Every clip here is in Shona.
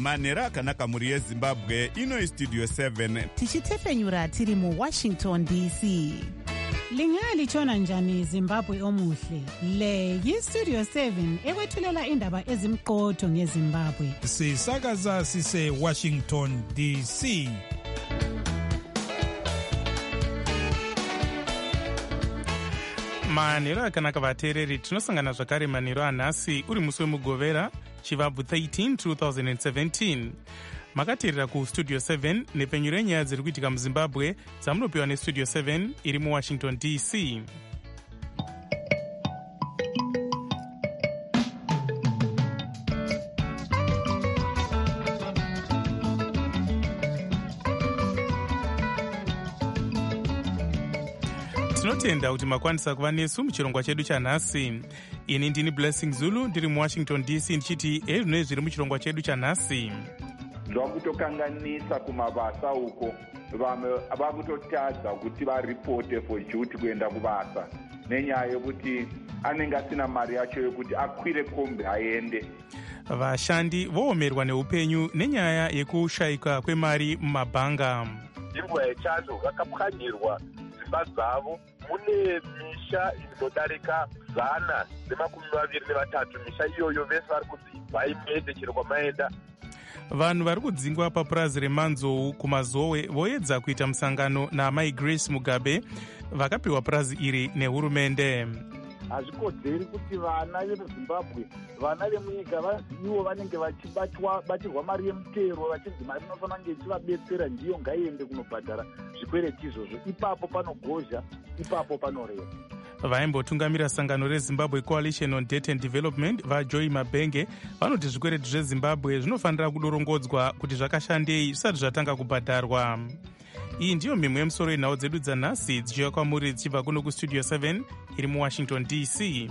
manhero akanaka mhuri yezimbabwe. Ino Studio 7 tichitefenyura tiri muWashington DC. Lingalitshona njani Zimbabwe omuhle? Le yiStudio 7 ekwethulela indaba ezimqotho ngeZimbabwe. Sisakaza sise Washington DC. manhero akanaka vateereri, tinosangana zvakare manhero anhasi uri musi wemugovera chivabvu 13 2017. makateerera kustudio 7 nepenyu renyaya dziri kuitika muzimbabwe dzamunopiwa nestudio 7 iri muwashington DC. tinotenda kuti makwanisa kuva nesu muchirongwa chedu chanhasi. Ini ndini Blessing Zulu ndiri muwashington DC ndichiti ezvinoi zviri muchirongwa chedu chanhasi. Zvakutokanganisa kumabasa uko, vamwe vakutotadza kuti varipote for duty kuenda kubasa nenyaya yekuti anenge asina mari yacho yekuti akwire kombi aende. Vashandi voomerwa neupenyu nenyaya yekushayika kwemari mumabhanga. Inguva yechando vakapwanyirwa dzimba dzavo. Mune misha inodarika 123. Misha iyoyo vese vari kuti vaimende chero kwamaenda. Vanhu vari kudzingwa papurazi remanzou kumazowe voedza kuita musangano naamai Grace Mugabe vakapiwa purazi iri nehurumende. Hazvikodzeri kuti vana vemuzimbabwe, vana vemunyika ivo vanenge vachibatirwa mari yemutero vachinzi mari inofanira kunge ichivabetsera ndiyo ngaiende kunobhadhara zvikwereti izvozvo. Ipapo panogozha, ipapo panoreva. Vaimbotungamira sangano reZimbabwe Coalition on Debt and Development vaJoy Mabenge vanoti zvikwereti zveZimbabwe zvinofanira kudorongedzwa kuti zvakashandei zvisati zvatanga kubhadharwa. Iyi ndiyo mimwe yemusoro yenhau dzedu dzanhasi dzichiuya kwamuri dzichibva kuno kustudio 7 iri muWashington DC.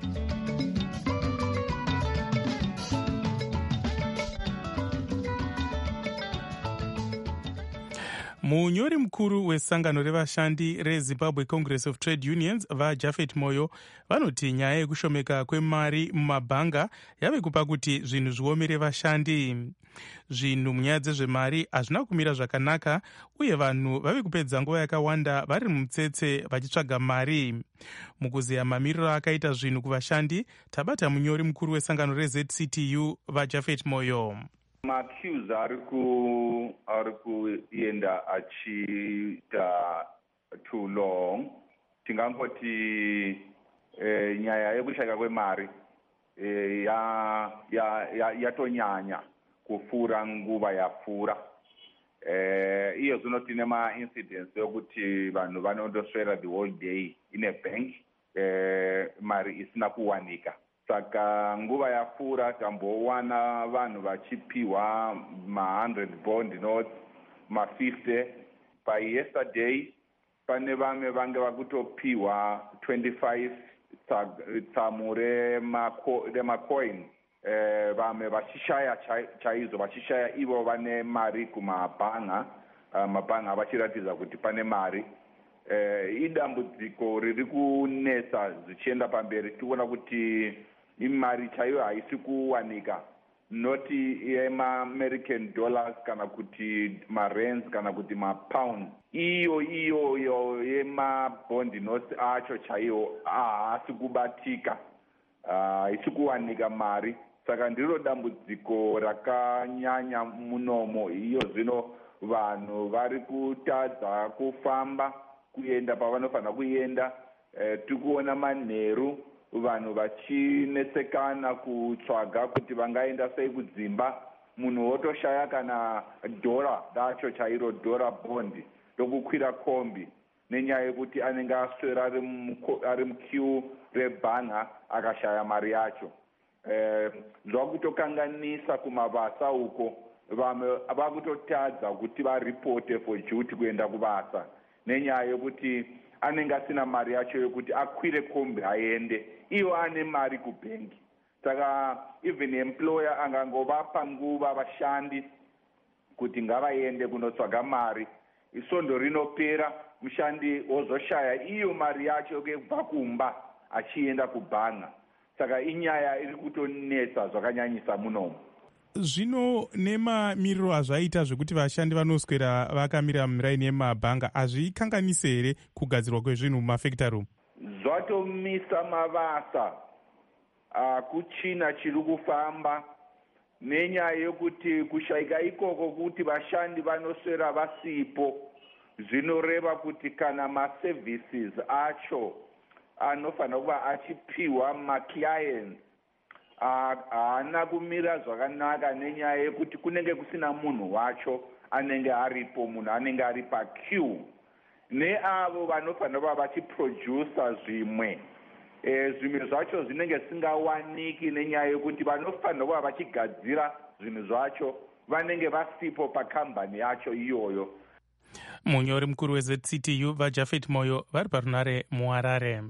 Munyori mukuru wesangano revashandi reZimbabwe Congress of Trade Unions vaJafet Moyo vanoti nyaya yekushomeka kwemari mumabhanga yave kupa kuti zvinhu zviomere vashandi. Zvinhu munyaya dzezvemari hazvina kumira zvakanaka uye vanhu vave kupedza nguva yakawanda vari mumutsetse vachitsvaga mari. Mukuziya mamiriro akaita zvinhu kuvashandi, tabata munyori mukuru wesangano reZCTU vaJafet Moyo. Macues ari kuenda achiita too long. Tingangoti nyaya yekushayika kwemari yatonyanya kufura nguva yapfuura. Iyo zvino tine ma-incidents yokuti vanhu vanondoswera the whole day in a bank, mari isina kuwanika. Saka nguva yapfuura tambowana vanhu vachipiwa ma100 bond notes, ma50. By yesterday pane vamwe vange vakutopiwa 25 tsamu remacoin. Vamwe vachishaya chaizvo, vachishaya ivo vane mari kumabhanga. Mabhanga vachiratidza kuti pane mari. Idambudziko riri kunetsa zvichienda pamberi. Tikuona kuti imari chaiyo haisi kuwanika, noti yema-American dollars kana kuti ma-rands kana kuti ma-pounds. Iyo yema-bond notes acho chaiyo haasi kubatika, haisi kuwanika mari. Saka ndiro dambudziko rakanyanya munomo. Iyo zvino vanhu vari kutadza kufamba kuenda pavanofanira kuenda. Tikuona manheru vanhu vachinetsekana kutsvaga kuti vangaenda sei kudzimba. Munhu wotoshaya kana dhora racho chairo, dhora bondi rokukwira kombi nenyaya yekuti anenge aswera ari muqueue rebhanga akashaya mari yacho. Zvakutokanganisa kumabasa uko, vamwe vakutotadza kuti varipote for duty kuenda kubasa nenyaya yekuti anenge asina mari yacho yekuti akwire kombi aende, iyo ane mari kubhengi. Saka even employer angangovapa nguva vashandi kuti ngavaende kunotsvaga mari. Isondo rinopera, mushandi wozoshaya iyo mari yacho yekubva kumba achienda kubhanga. Saka inyaya iri kutonetsa zvakanyanyisa munomo. Zvino nemamiriro azvaita zvekuti vashandi vanoswera vakamira muraini yemabhanga hazvikanganisi here kugadzirwa kwezvinhu mumafactory room? Zvatomisa mabasa kuchina chiri kufamba nenyaya yekuti kushaika ikoko kuti vashandi vanoswera vasipo zvinoreva kuti kana maservices acho anofanira kuva achipiwa maclients haana kumira zvakanaka nenyaya yekuti kunenge kusina munhu wacho anenge aripo, munhu anenge ari paqueue neavo vanofanira kuva vachiprodusa zvimwe zvacho zvinenge zvisingawaniki nenyaya yekuti vanofanira kuva vachigadzira zvinhu zvacho vanenge vasipo pakambani yacho iyoyo. Munyori mukuru weZCTU vaJafet Moyo vari parunare muHarare.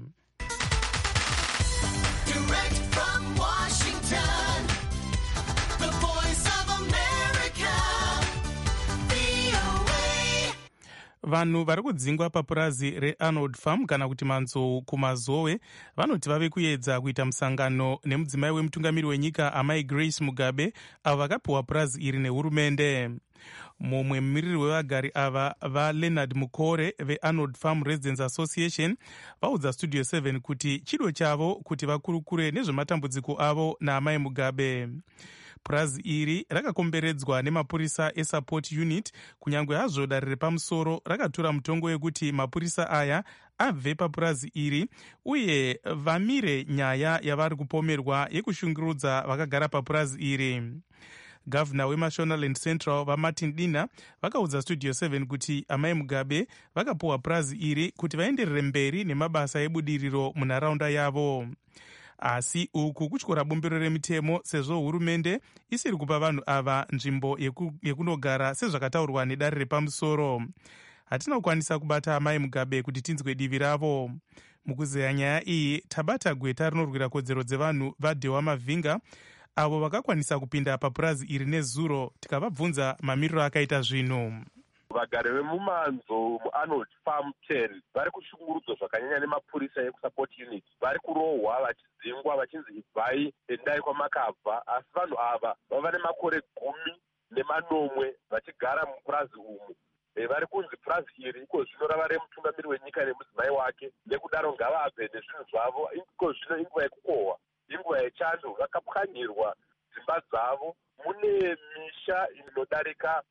Vanhu vari kudzingwa papurazi reArnold Farm kana kuti Manzou kumazowe vanoti vave kuedza kuita musangano nemudzimai wemutungamiri wenyika amai Grace Mugabe avo vakapiwa purazi iri nehurumende. Mumwe mumiriri wevagari ava vaLeonard Mukore veArnold Farm Residents Association vaudza Studio 7 kuti chido chavo kuti vakurukure nezvematambudziko avo naamai Mugabe. Purazi iri rakakomberedzwa nemapurisa eSupport Unit kunyange hazvo dare repamusoro rakatora mutongo wekuti mapurisa aya abve papurazi iri uye vamire nyaya yavari kupomerwa yekushungurudza vakagara papurazi iri. Gavana weMashonaland Central vaMartin Dina vakaudza Studio 7 kuti amai Mugabe vakapiwa purazi iri kuti vaenderere mberi nemabasa ebudiriro munharaunda yavo. Asi uku kutyora bumbiro remitemo sezvo hurumende isiri kupa vanhu ava nzvimbo yekunogara sezvakataurwa nedare repamusoro. Hatina kukwanisa kubata amai Mugabe kuti tinzwe divi ravo. Mukuzeya nyaya iyi tabata gweta rinorwira kodzero dzevanhu vaDewa Mavhinga avo vakakwanisa kupinda papurazi iri nezuro tikavabvunza mamiriro akaita zvinhu. Vagari vemumanzo muArnold Farm 10 vari kushungurudzwa zvakanyanya nemapurisa ekuSupport Unit. Vari kurohwa vachidzingwa vachinzi ibvai endai kwamakabva, asi vanhu ava vava nemakore 10 vachigara mupurazi umu. Vari kunzi purazi iri iko zvino rava remutungamiri wenyika nemudzimai wake, nekudaro ngavabve nezvinhu zvavo. Iko zvino inguva yekukohwa, inguva yechando, vakapwanyirwa dzimba dzavo. Mune misha inodarika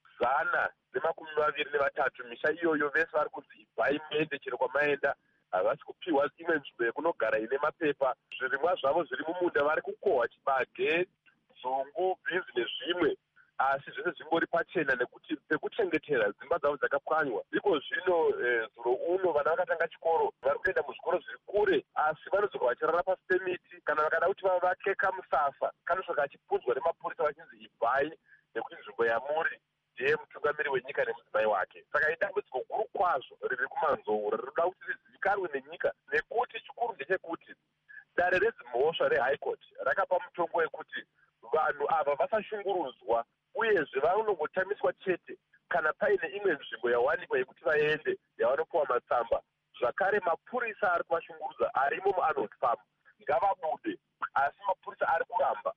123. Misha iyoyo vese vari kunzi ibvai muende chero kwamaenda. Havasi kupiwa imwe nzvimbo yekunogara ine mapepa. Zvirimwa zvavo zviri mumunda vari kukohwa chibage, nzungu, bhinzi nezvimwe. Asi zvese zvingori pachena nekuti pekuchengetera dzimba dzavo dzakapwanywa. Iko zvino zuro uno vana vakatanga chikoro vari kuenda muzvikoro zviri kure, asi vanodzoka vachirara pasi pemiti kana vakada kuti vavake kamusafa kanosvika achibvunzwa nemapurisa vachinzi ibvai nekuti nzvimbo yamuri ndiye mutungamiri wenyika nemudzimai wake. Saka idambudziko guru kwazvo riri kumanzou rinoda kuti rizivikanwe nenyika, nekuti chikuru ndechekuti dare redzimhosva reHigh Court rakapa mutongo wekuti vanhu ava vasashungurudzwa uyezve vanongotamiswa chete kana paine imwe nzvimbo yawanikwa yekuti vaende yavanopiwa matsamba. Zvakare mapurisa ari kuvashungurudza arimo muArnold Farm ngavabude, asi mapurisa ari kuramba.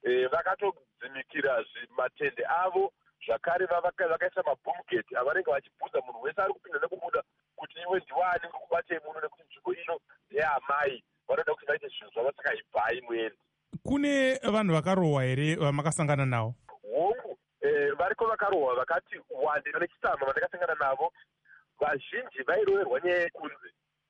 Vakatodzimikira matende avo, zvakare vakaisa mabhomugeti avanenge vachibvunza munhu wese ari kupinda nekubuda kuti iwe ndiwani uri kubatei muno, nekuti nzvimbo ino ndeamai, vanoda kuti vaite zvinhu zvavo, saka ibvai muende. Kune vanhu vakarohwa here vamakasangana navo? Hongu, variko vakarohwa vakati wande nechitsama vandakasangana navo. Vazhinji vairoverwa nyaya yekunzi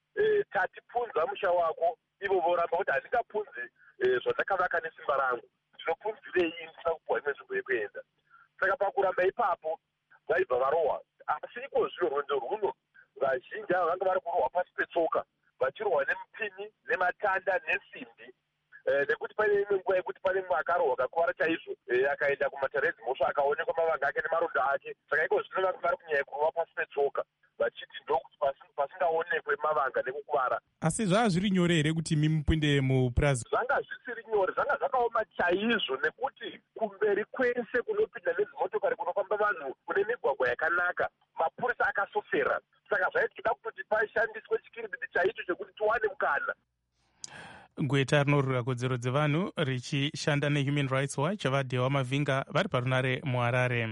tatipunza musha wako, ivo voramba kuti handingapunzi zvandakavaka nesimba rangu, ndinopunzirei ndisina kupuwa imwe nzvimbo yekuenda. Saka pakuramba ipapo vaibva varohwa. Asi iko zvino rwendo rwuno vazhinji ava vanga vari kurohwa pasi petsoka, vachirohwa nemipini nematanda nesimbi, nekuti pane imwe nguva yekuti pane mumwe akarohwa kakuvara chaizvo, akaenda kumatare edzimhosva akaonekwa mavanga ake nemaronda ake. Saka iko zvino vanga vari kunyanya kurohwa pasi petsoka vachiti ndokuti pasingaonekwe mavanga nekukuvara. Asi zvava zviri nyore here kuti mupinde mupurazi? Zvanga zvisiri nyore, zvanga zvakaoma chaizvo, nekuti kumberi kwese kunopinda nedzimotokari kunofamba vanhu kune migwagwa yakanaka, mapurisa akasofera. Saka zvaitoda kuti pashandiswe chikiribiti chaicho chekuti tiwane mukana. gweta rinorwira kodzero dzevanhu richishanda nehuman rights watch vadhewa mavhinga vari parunare muharare.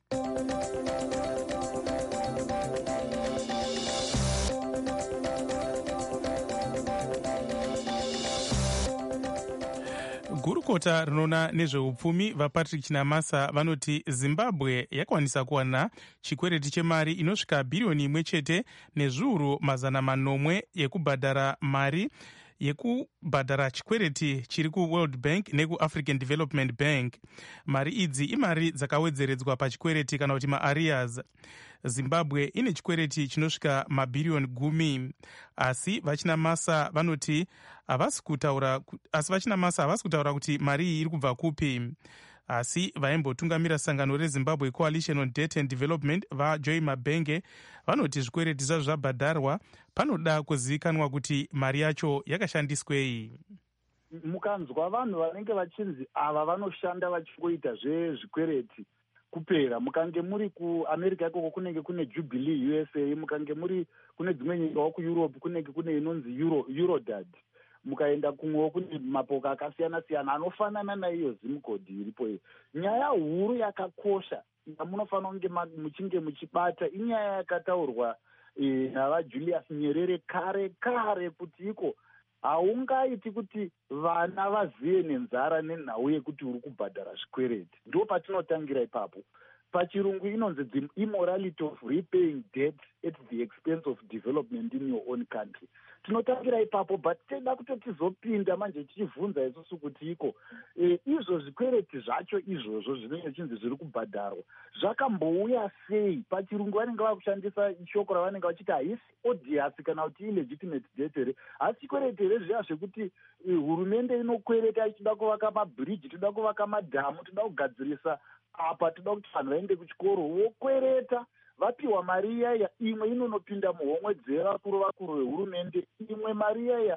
gurukota rinoona nezveupfumi vapatrick chinamasa vanoti zimbabwe yakwanisa kuwana chikwereti chemari inosvika bhiriyoni 1 chete nezviuru 900 yekubhadhara mari yekubhadhara chikwereti chiri kuworld bank nekuafrican development bank. Mari idzi imari dzakawedzeredzwa pachikwereti kana kuti maarias. Zimbabwe ine chikwereti chinosvika mabhiriyoni 10, asi vachinamasa vanoti havasi kutaura kuti mari iyi iri kubva kupi. Asi vaimbotungamira sangano rezimbabwe coalition on debt and development vajoy mabenge vanoti zvikwereti zvazvo zvabhadharwa panoda kuzivikanwa kuti mari yacho yakashandiswei. Mukanzwa vanhu vanenge vachinzi ava vanoshanda vachingoita zvezvikwereti kupera, mukange muri kuamerica ikoko kunenge kune Jubilee USA, mukange muri kune dzimwe nyika kueurope kunenge kune inonzi Eurodad, mukaenda kumwewo kune mapoka akasiyana siyana anofanana naiyo zimcode iripo iyi. Nyaya huru yakakosha yamunofanira kunge muchinge muchibata inyaya yakataurwa navaJulius Nyerere kare kuti iko haungaiti kuti vana vazive nenzara nenhau yekuti uri kubhadhara zvikwereti. Ndo patinotangira ipapo. Pachirungu inonzi the immorality of repaying debt at the expense of development in your own country. Tinotangira ipapo, but teda kuti tizopinda manje tichivhunza isusu kuti iko izvo zvikwereti zvacho izvozvo zvinenge chinzi zviri kubhadharwa zvakambouya sei? Pachirungu vanenge vakushandisa shoko ravanenge vachiti haisi odious kana kuti illegitimate debt here, asi chikwereti here zviya zvekuti hurumende inokwereta ichida kuvaka mabhiriji, toda kuvaka madhamu, toda kugadzirisa apa, toda kuti vanhu vaende kuchikoro, vokwereta vapiwa mari iyaya. Imwe inonopinda muhomwe dzevakuru vehurumende, imwe mari iyaya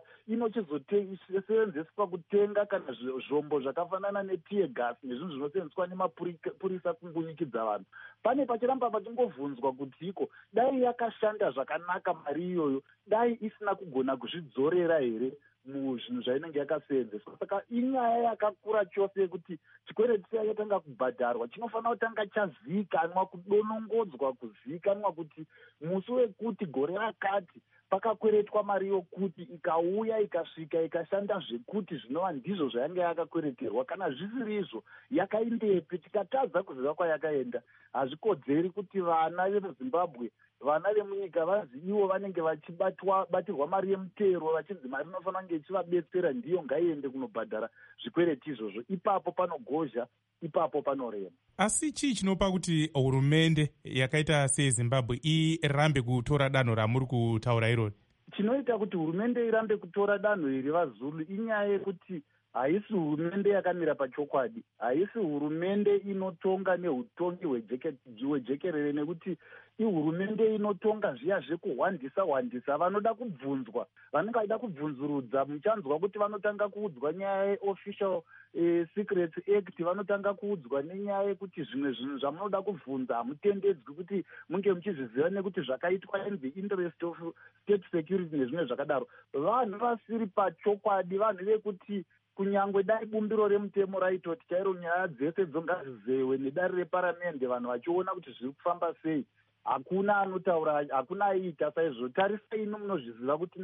inochizosevenzeswa kutenga kana zvombo zvakafanana netiye gasi nezvinhu zvinosevenzeswa nemapurisa kungunyikidza vanhu. Pane pachiramba pachingovhunzwa kuti iko dai yakashanda zvakanaka mari iyoyo, dai isina kugona kuzvidzorera here muzvinhu zvainenge yakasevenzeswa. Saka inyaya yakakura chose yekuti chikwereti chayatanga kubhadharwa chinofanira kutanga chazivikanwa, kudonongodzwa, kuzivikanwa kuti musi wekuti gore rakati pakakweretwa mari yokuti ikauya ikasvika ikashanda zvekuti zvinova ndizvo zvayanga yakakwereterwa. Kana zvisiri izvo yakaindepi? Tikatadza kuziva kwayakaenda, hazvikodzeri kuti vana vemuzimbabwe, vana vemunyika vanzi ivo vanenge vachibatirwa mari yemutero vachinzi mari inofanira kunge ichivabetsera ndiyo ngaiende kunobhadhara zvikwereti izvozvo. Ipapo panogozha, ipapo panorema. Asi chii chinopa kuti hurumende yakaita sezimbabwe irambe kutora danho ramuri kutaura irori? Chinoita kuti hurumende irambe kutora danho iri vaZulu inyaya yekuti haisi hurumende yakamira pachokwadi, haisi hurumende inotonga neutongi hwejekerere, nekuti ihurumende inotonga zviya zvekuhwandisa vanoda kubvunzwa, vanenge vachida kubvunzurudza. Muchanzwa kuti vanotanga kuudzwa nyaya yeofficial secrets act, vanotanga kuudzwa nenyaya yekuti zvimwe zvinhu zvamunoda kubvunza hamutendedzwi kuti munge muchizviziva nekuti zvakaitwa in the interest of state security nezvimwe zvakadaro. Vanhu vasiri pachokwadi, vanhu vekuti kunyangwe dai bumbiro remutemo raitoti chairo nyaya dzese dzongazizewe nedare reparamende, vanhu vachiona kuti zviri kufamba sei, hakuna anotaura, hakuna aiita saizvo. Tarisai ino munozviziva kuti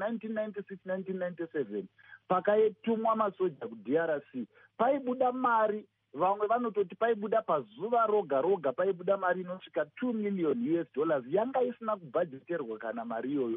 1996-1997 pakatumwa masoja kuDRC paibuda mari, vamwe vanototi paibuda pazuva roga roga paibuda mari inosvika $2 million yanga isina kubhajeterwa kana mari iyoyo.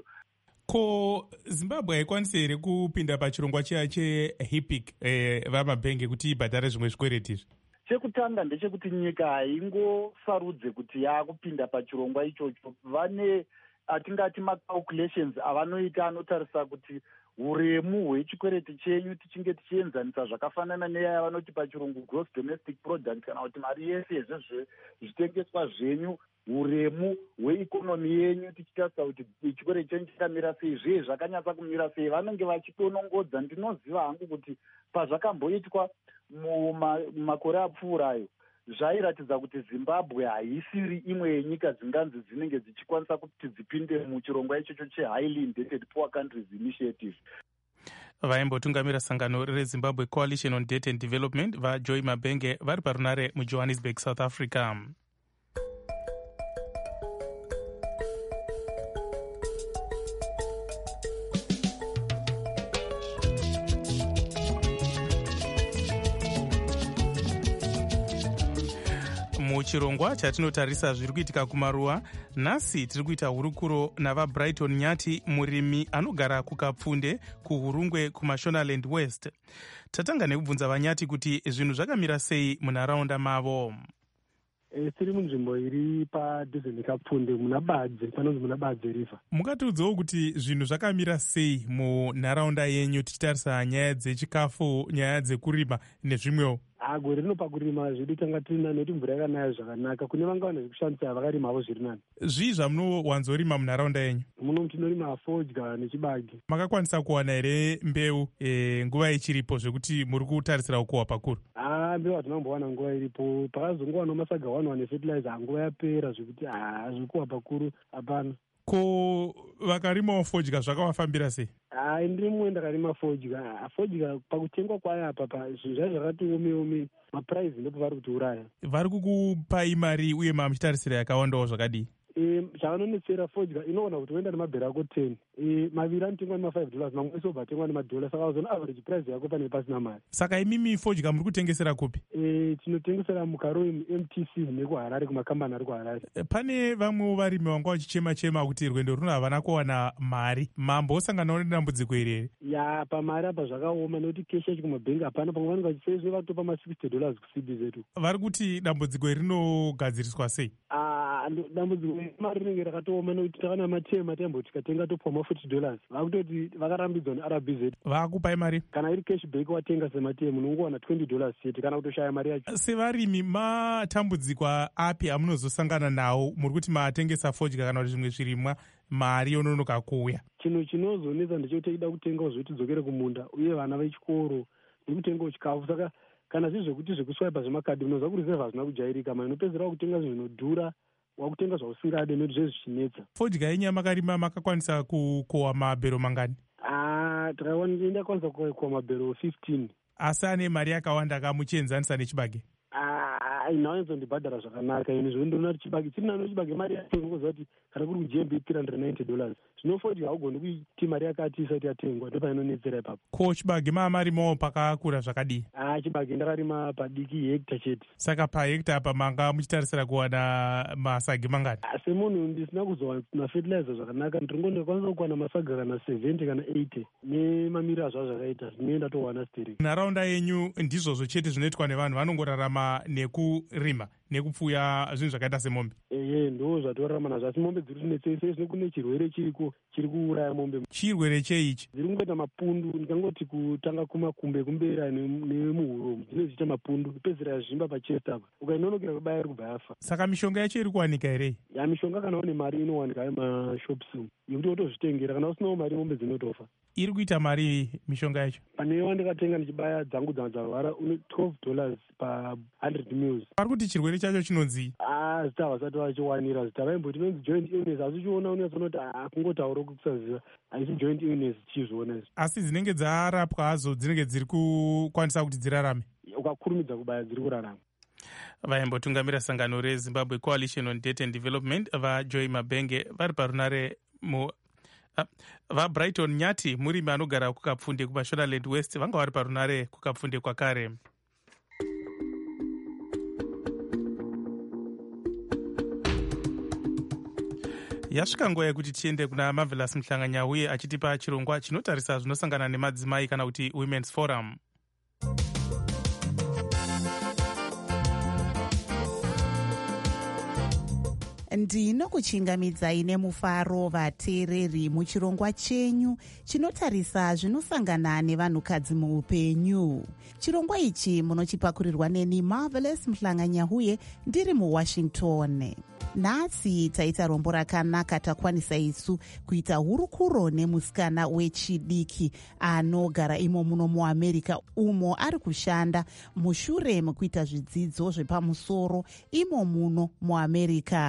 Ko Zimbabwe haikwanisi here kupinda pachirongwa chiya cheHIPIC vamabhenge kuti ibhadhare zvimwe zvikwereti izvi? Chekutanga ndechekuti nyika haingosarudze kuti yaakupinda pachirongwa ichocho. Vane atingati macalculations avanoita anotarisa kuti uremu hwechikwereti chenyu tichinge tichienzanisa zvakafanana neyaya vanoti pachirungu gross domestic product, kana kuti mari yese yezvezvitengeswa zvenyu, uremu hweikonomi yenyu, tichitarisa kuti chikwereti chenyu chakamira sei, zveye zvakanyatsa kumira sei, vanenge vachidonongodza. Ndinoziva hangu kuti pazvakamboitwa mumakore apfuurayo zvairatidza kuti Zimbabwe haisiri imwe yenyika dzinganzi dzinenge dzichikwanisa kuti dzipinde muchirongwa ichocho chehighly indebted poor countries initiative. vaimbotungamira sangano rezimbabwe coalition on debt and development vajoy mabenge vari parunare mujohannesburg, south africa. Muchirongwa chatinotarisa zviri kuitika kumaruwa, nhasi tiri kuita hurukuro navabrighton Nyati, murimi anogara kukapfunde kuhurungwe kumashonaland west. Tatanga nekubvunza vanyati kuti zvinhu zvakamira sei munharaunda mavo. Tiri munzvimbo iri padhuze nekapfunde muna Badze, panonzi muna Badze river. Mungatiudzawo kuti zvinhu zvakamira sei munharaunda yenyu, tichitarisa nyaya dzechikafu, nyaya dzekurima nezvimwewo? Gore rino pakurima zvedu tanga tirina nekuti mvura yakanaya zvakanaka. Kune vangawana zvekushandisa vakarimawo zviri nani. Zvii zvamunowanzorima munharaunda yenyu? Muno tinorima fodya nechibage. Makakwanisa kuwana here mbeu nguva ichiripo zvekuti muri kutarisira kukohwa pakuru? Mbeu hatinambowana nguva iripo. Pakazongowana masaga 1 efertilizer nguva yapera zvekuti zvekukohwa pakuru hapana. Ko vakarimawo fodya zvakavafambira sei? Ndiri mumwe ndakarima fodya. Fodya pakutengwa kwayo apa zvinhu zvai zvakati omeome, mapuraizi ndipo vari kutiuraya. Vari kukupai mari uye mamuchitarisira yakawandawo zvakadii? Zvakanonetsera fodya inoona kuti uenda nemabhero ako 10, maviri anotengwa nema$5, mamwe sobva atengwa nemadhola, saka uzona average price yako pane pasina mari. Saka imimi fodya muri kutengesera kupi? Tinotengesera mukaroi MTC nekuHarare, kumakambani ari kuHarare. Pane vamwe varimi vanga vachichema kuti rwendo runo havana kuwana mari. Mambosanganawo nedambudziko iri here? Pamari apa zvakaoma nekuti keshi yacho kumabhengi hapana, pamwe vanenge vachisezve vatopa $60 kuCD zetu. Vari kuti dambudziko iri rinogadziriswa sei? Dambudziko mari rinenge rakatooma nekuti takana matema tembo tikatenga topuwa $40. Vakutoti vakarambidzwa neRBZ. Vakupai mari? Kana iri cashback watenga sematemu unongowana $20 chete kana kutoshaya mari yacho. Sevarimi matambudziko api amunozosangana nawo muri kuti matengesa fodya kana kuti zvimwe zvirimwa mari yononoka kuuya? Chinhu chinozonetsa ndechekuti ida kutengawo zvekuti tidzokere kumunda uye vana vechikoro nekutengawo chikafu. Saka kana zviri zvekuti zvekuswaipa zvemakadhi unonzwa kurizevha hazvina kujairika, ma inopedzera wakutenga zvinhu zvinodhura, wakutenga zvausingade nekuti zvezvichinetsa. Fodya yenyu makarima makakwanisa kukohwa mabhero mangani? Ndakwanisa kukohwa mabhero 15. Asi ane mari yakawanda kamuchienzanisa nechibage? Ndibhadhara zvakanaka ini zvondoona kuti chibage chiri nano chibage mari yacho ngokuziva kuti kana kuri kujembe $390. Zvino fodya haugoni kuiti mari yakati isati yatengwa, ndopainonetsera ipapo. Ko chibage mamarimawo pakakura zvakadii? Chibage ndakarima padiki hekta chete. Saka pahekta apa manga muchitarisira kuwana masagi mangani? Semunhu ndisina kuzowana fertilizer zvakanaka, ndikwanisa kuwana masaga kana 70 kana 80 nemamiri azvo zvakaita zvinoenda towana stiri. Nharaunda yenyu ndizvozvo chete zvinoitwa nevanhu vanongorarama nekurima nekupfuya zvinhu zvakaita semombe? Ndo zvatorarama nazvo, asi mombe dziri kunetsese kune chirwere chiriko chiri kuuraya mombe. Chirwere cheichi? Dziri kungoita mapundu, ndikangoti kutanga kumakumbe kumbera nemuhuro dzine zichiita mapundu, pedzera yazvimba pachest apa, ukainonokera kubaya iri kubva yafa. Saka mishonga yacho iri kuwanika here? Mishonga kana une mari inowanika yemashops yekuti wotozvitengera, kana usinawo mari mombe dzinotofa. Iri kuita mari mishonga yacho? Pane wandikatenga ndichibaya dzangu dzarwara une $12 pa 100 mils. Pari kuti chirwere chacho chinonzi? Zita havasati vachiwanira zita, vaimboti inonzi joint illness, asi uchiona unyatsonoti kungotaura kukusaziva, haisi joint illness chizviona izvi. Asi dzinenge dzarapwa hadzo dzinenge dziri kukwanisa kuti dzirarame? Ukakurumidza kubaya dziri kurarama. Vaimbotungamira sangano reZimbabwe Coalition on Debt and Development vaJoy Mabenge vari parunare vabrighton Nyati, murimi anogara kukapfunde kumashonaland west, vanga vari parunare kukapfunde kwakare. Yasvika nguva yekuti tiende kuna Marvelous Mhlanganya uye achitipa chirongwa chinotarisa zvinosangana nemadzimai kana kuti Women's Forum. Ndinokuchingamidzai nemufaro vateereri muchirongwa chenyu chinotarisa zvinosangana nevanhukadzi muupenyu. Chirongwa ichi munochipakurirwa neni Marvelous Mhlanganya uye ndiri muWashington. Nhasi taita rombo rakanaka takwanisa isu kuita hurukuro nemusikana wechidiki anogara imo muno muAmerica, umo ari kushanda mushure mekuita zvidzidzo zvepamusoro imo muno muAmerica.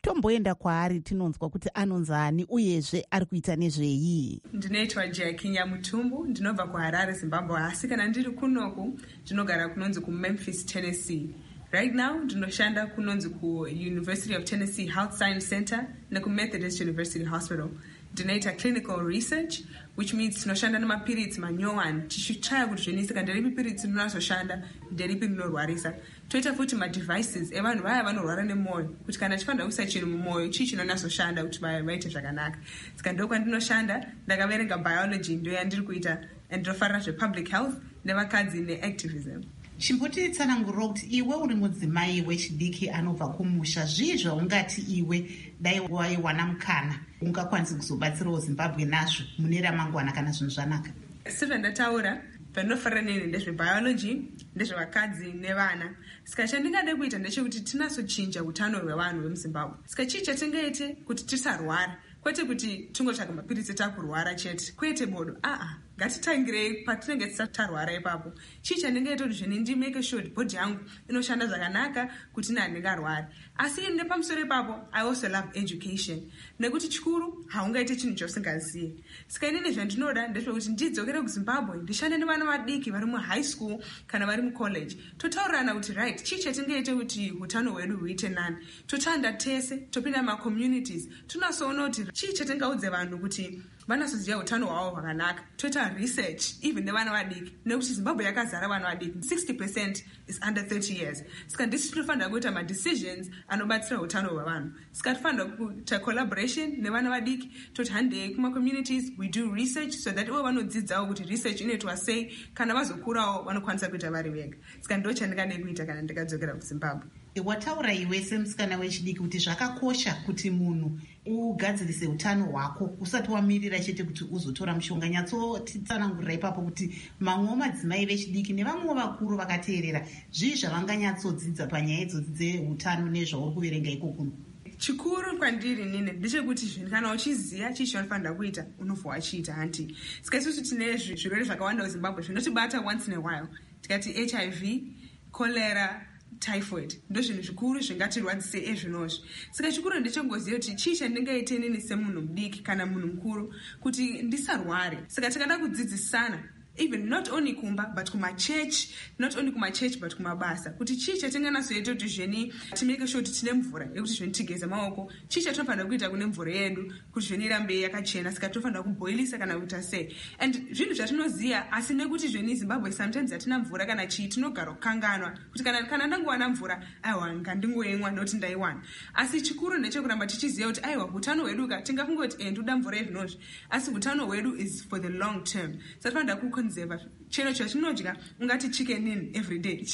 tomboenda kwaari tinonzwa kuti anonzani uyezve ari kuita nezvei. Ndinoitwa Jakinya Mutumbu, ndinobva kuHarare, Zimbabwe, asi kana ndiri kunoku ndinogara kunonzi kuMemphis, Tennessee. Right now ndinoshanda kunonzi kuUniversity of Tennessee Health Science Center nekuMethodist University Hospital. Ndinoita clinical research, which means tinoshanda nemapiritsi manyowani tichitraya kuti zvenisika nderipi piritsi rinonazoshanda nderipi rinorwarisa. Toita futi madevices evanhu vaya vanorwara nemwoyo kuti kana chifanira kuisa chinhu mumwoyo chii chinonazoshanda kuti vaite zvakanaka. Saka ndokwandinoshanda, ndakaverenga biology ndoyandiri kuita, and ndinofarira zvepublic health nevakadzi neactivism. Chimbotitsanangurira kuti iwe uri mudzimai wechidiki anobva kumusha, zvii zvaungati iwe dai waiwana mukana ungakwanisa kuzobatsirawo Zimbabwe nazvo mune ramangwana kana zvinhu zvanaka? Sezvandataura, pandinofarira neni ndezvebiology, ndezvevakadzi nevana. Saka chandingade kuita ndechekuti tinasochinja utano hwevanhu vemuZimbabwe. Saka chii chatingaite kuti tisarwara, kwete kuti tingotsvaga mapiritsi takurwara chete, kwete bodo. Ngatitangirei patinenge tarwara ipapo. Chii chandingaita kuti zvene ndimake sure kuti bhodhi yangu inoshanda zvakanaka kuti handingarwari. Asi nepamusoro ipapo, I also love education. Nekuti chikuru haungaite chinhu chausingazivi. Saka inini zvandinoda ndezvekuti ndidzokere kuZimbabwe ndishande nevana vadiki vari muhigh school kana vari mucollege. Totaurirana kuti right, chii chatingaite kuti utano hwedu huite nani. Totanda tese, topinda macommunities, tunasoona kuti chii chatingaudze vanhu kuti vanasoziva utano hwavo hwakanaka. Toita research even nevana vadiki, nekuti Zimbabwe yakazara vana vadiki, 60% is under 30 years. Saka ndisi tinofanira kuita madecisions anobatsira utano hwevanhu. Saka tofanira kuita collaboration nevana vadiki, toti handei kumacommunities, we do research so that ivo vanodzidzawo kuti research inoitwa sei, kana vazokurawo vanokwanisa kuita vari vega. Saka ndo chandingade kuita kana ndikadzokera kuZimbabwe. Wataura iwe semusikana wechidiki kuti zvakakosha kuti munhu ugadzirise utano hwako usati wamirira chete kuti uzotora mushonga. Nyatsotitsanangurira ipapo kuti mamwewo madzimai vechidiki nevamwewo vakuru vakateerera zvii zvavanganyatsodzidza panyaya idzodzi dzeutano nezvauri kuverenga ikoko. Chikuru kwandiri nini ndechekuti zvinhu kana uchiziva chii chaunofanira kuita unobva wachiita hanti. Saka isusu tine zvirwere zvakawanda kuZimbabwe zvinotibata once in a while. Tikati HIV, cholera, typhoid, ndo zvinhu zvikuru zvingatirwadzise ezvinozvi. Saka chikuru ndechengoziva kuti chii chandingaite nini semunhu mudiki kana munhu mukuru kuti ndisarware. Saka tikada kudzidzisana, even not only kumba but kumachurch, not only kumachurch but kumabasa, kuti chii chatinganasoita kuti zveni timake sure kuti tine mvura yekuti zveni tigeze maoko, chii chatinofanira kuita kune mvura yedu kuti zveni irambe yakachena. Saka tofanira kuboilisa kana kuita sei. And zvinhu zvatinoziva, asi nekuti zveni Zimbabwe sometimes hatina mvura kana chii, tinogara kukanganwa kuti kana ndangowana mvura aiwa ngandingoimwa noti ndaiwana. Asi chikuru ndechekuramba tichiziva kuti aiwa utano hwedu tingafungoti ndoda mvura izvinozvi, asi utano hwedu is for the long term. Saka tofanira kukonzerva chero chatinodya, ungati chicken in every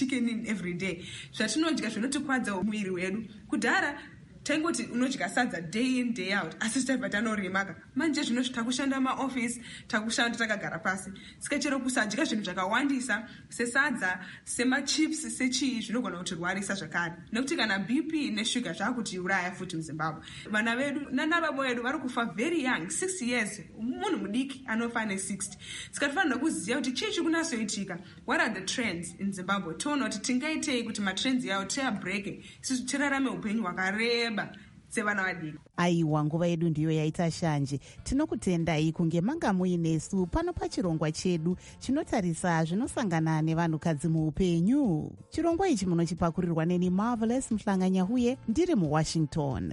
day, zvatinodya zvinotikwadza muviri wedu. Kudhara taingoti unodya sadza day in day out, asi titabva tanorimaka. Manje zvinozvi takushanda maoffice, takushanda takagara pasi. Saka chero kusadya zvinhu zvakawandisa sesadza, semachips, sechii zvinogona kutirwarisa zvakare. Nekuti kana BP neshuga zvakutiuraya futi muZimbabwe. Vana vedu nanababa vedu vari kufa very young, 6 years. Munhu mudiki anofa ne60. Saka tofanira kuziva kuti chii chikunasoitika. What are the trends in Zimbabwe? Toona kuti tingaitei kuti matrends yawo tiabreke, isusu tirarame upenyu hwakareba sevana vadiki. Aiwa, nguva yedu ndiyo yaita shanje. Tinokutendai kunge manga muinesu pano pachirongwa chedu chinotarisa zvinosangana nevanhukadzi muupenyu. Chirongwa ichi munochipakurirwa neni Marvelous Mhlanganyahuye, ndiri muWashington.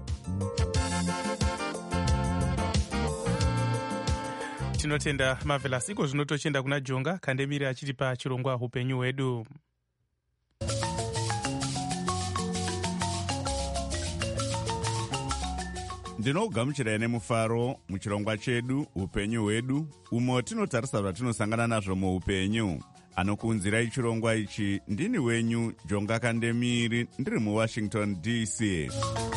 Tinotenda Marvelous. Iko zvino tochenda kuna Jonga Kandemiri achitipa chirongwa upenyu hwedu. Ndinogamuchirai nemufaro muchirongwa chedu upenyu hwedu, umo tinotarisa zvatinosangana nazvo muupenyu. Anokuunzirai chirongwa ichi ndini wenyu Jonga Kandemiri, ndiri muWashington DC.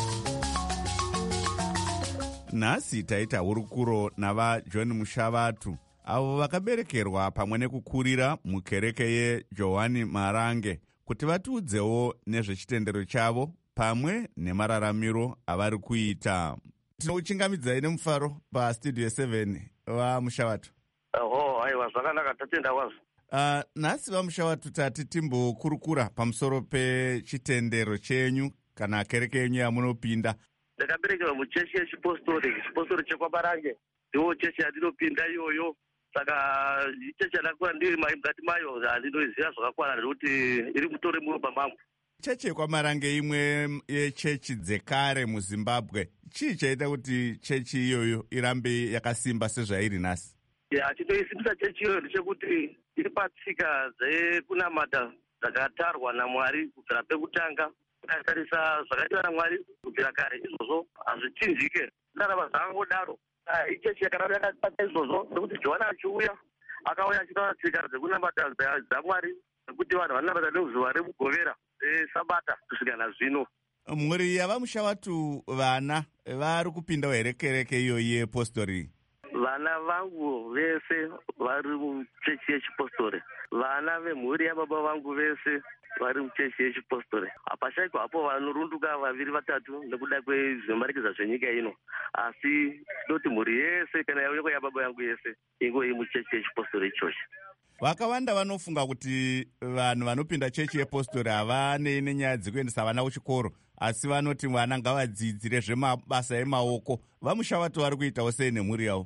Nhasi taita hurukuro navaJohn Mushavatu, avo vakaberekerwa pamwe nekukurira mukereke yeJohani Marange, kuti vatiudzewo nezvechitendero chavo pamwe nemararamiro avari kuita. Tinokuchingamidzai nemufaro pastudio 7 vaMushavatu. Aiwa, zvakanaka, tatenda kwazvo. Nhasi vaMushavatu tati timbokurukura pamusoro pechitendero chenyu kana kereke yenyu yamunopinda. ndakaberekerwa muchechi yechipostori chekwamarange, ndiwo chechi yandinopinda iyoyo. Saka chechi yandakura ndiri mukati mayo handinoiziva zvakakwana nekuti iri mutore muromba mangu. Chechi yekwamarange imwe yechechi dzekare muZimbabwe. Chii chaita kuti chechi iyoyo irambe yakasimba sezvairi nhasi? Chinoisimbisa chechi iyoyo ndechekuti iri patsika dzekunamata dzakatarwa naMwari kubvira pekutanga. Kutarisa zvakaitwa naMwari kubvira kare, izvozvo hazvichinjike. Ndarava zvangodaro. Ichechi yakaramba yakabata izvozvo nekuti Johani achiuya akauya achitaura tsika dzekunamata dzaMwari nekuti vanhu vanonamata nezuva remugovera sabata kusvika nazvino. Mhuri yavaMushawatu vana vari kupindawo here kereke iyoyi yepostori? Vana vangu vese vari muchechi yechipostori. Vana vemhuri yababa vangu vese vari muchechi yechipostori. Hapashayiko hapo vanorunduka 2-3 nekuda kwezvinomanikidza zvenyika ino, asi tinoti mhuri yese kana yauya yababa yangu yese ingo iri muchechi yechipostori ichochi. Vakawanda vanofunga kuti vanhu vanopinda chechi yepostori havanei nenyaya dzekuendesa vana kuchikoro, asi vanoti vana ngavadzidzire zvemabasa emaoko. VaMushawatu vari kuitawo sei nemhuri yavo?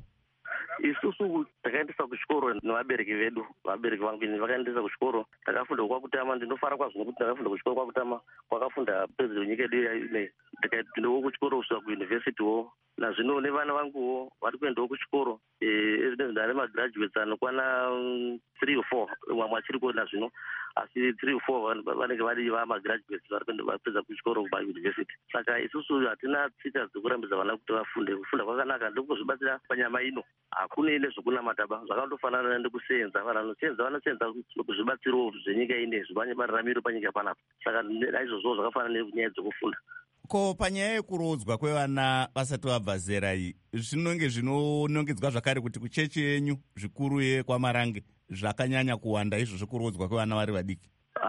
Isusu takaendesa kuchikoro nevabereki vedu. Vabereki vangu vakaendesa kuchikoro, takafunda kwakutama. Ndinofara kwazvo nekuti ndakafunda kuchikoro kwakutama, kwakafunda president wenyika yedu ine. Ndikaendawo kuchikoro kusvika kuyunivhesitiwo. Nazvino nevana vanguwo vari kuendawo kuchikoro. Evidence ndane magraduates anokwana 3 or 4, mamwe achiriko nazvino, asi 3 or 4 vanenge vari vamagraduates vari vapedza kuchikoro kumayunivhesiti. Saka isusu hatina tsika dzekurambidza vana kuti vafunde. Kufunda kwakanaka, ndokuzvibatsira panyama ino. Hakune nezvokunamataba, zvakandofanana nekuseenza. Vanhu vanoseenza kuzvibatsirawo zvenyika ine, zvimararamiro panyika panapa. Saka naizvozvo zvakafanana nenyaya dzokufunda. Ko panyaya yekurodzwa kwevana vasati vabva zera iyi, zvinonge zvinonongedzwa zvakare kuti kuchechi yenyu zvikuru yekwamarange zvakanyanya kuwanda izvozvo kurodzwa kwevana vari vadiki?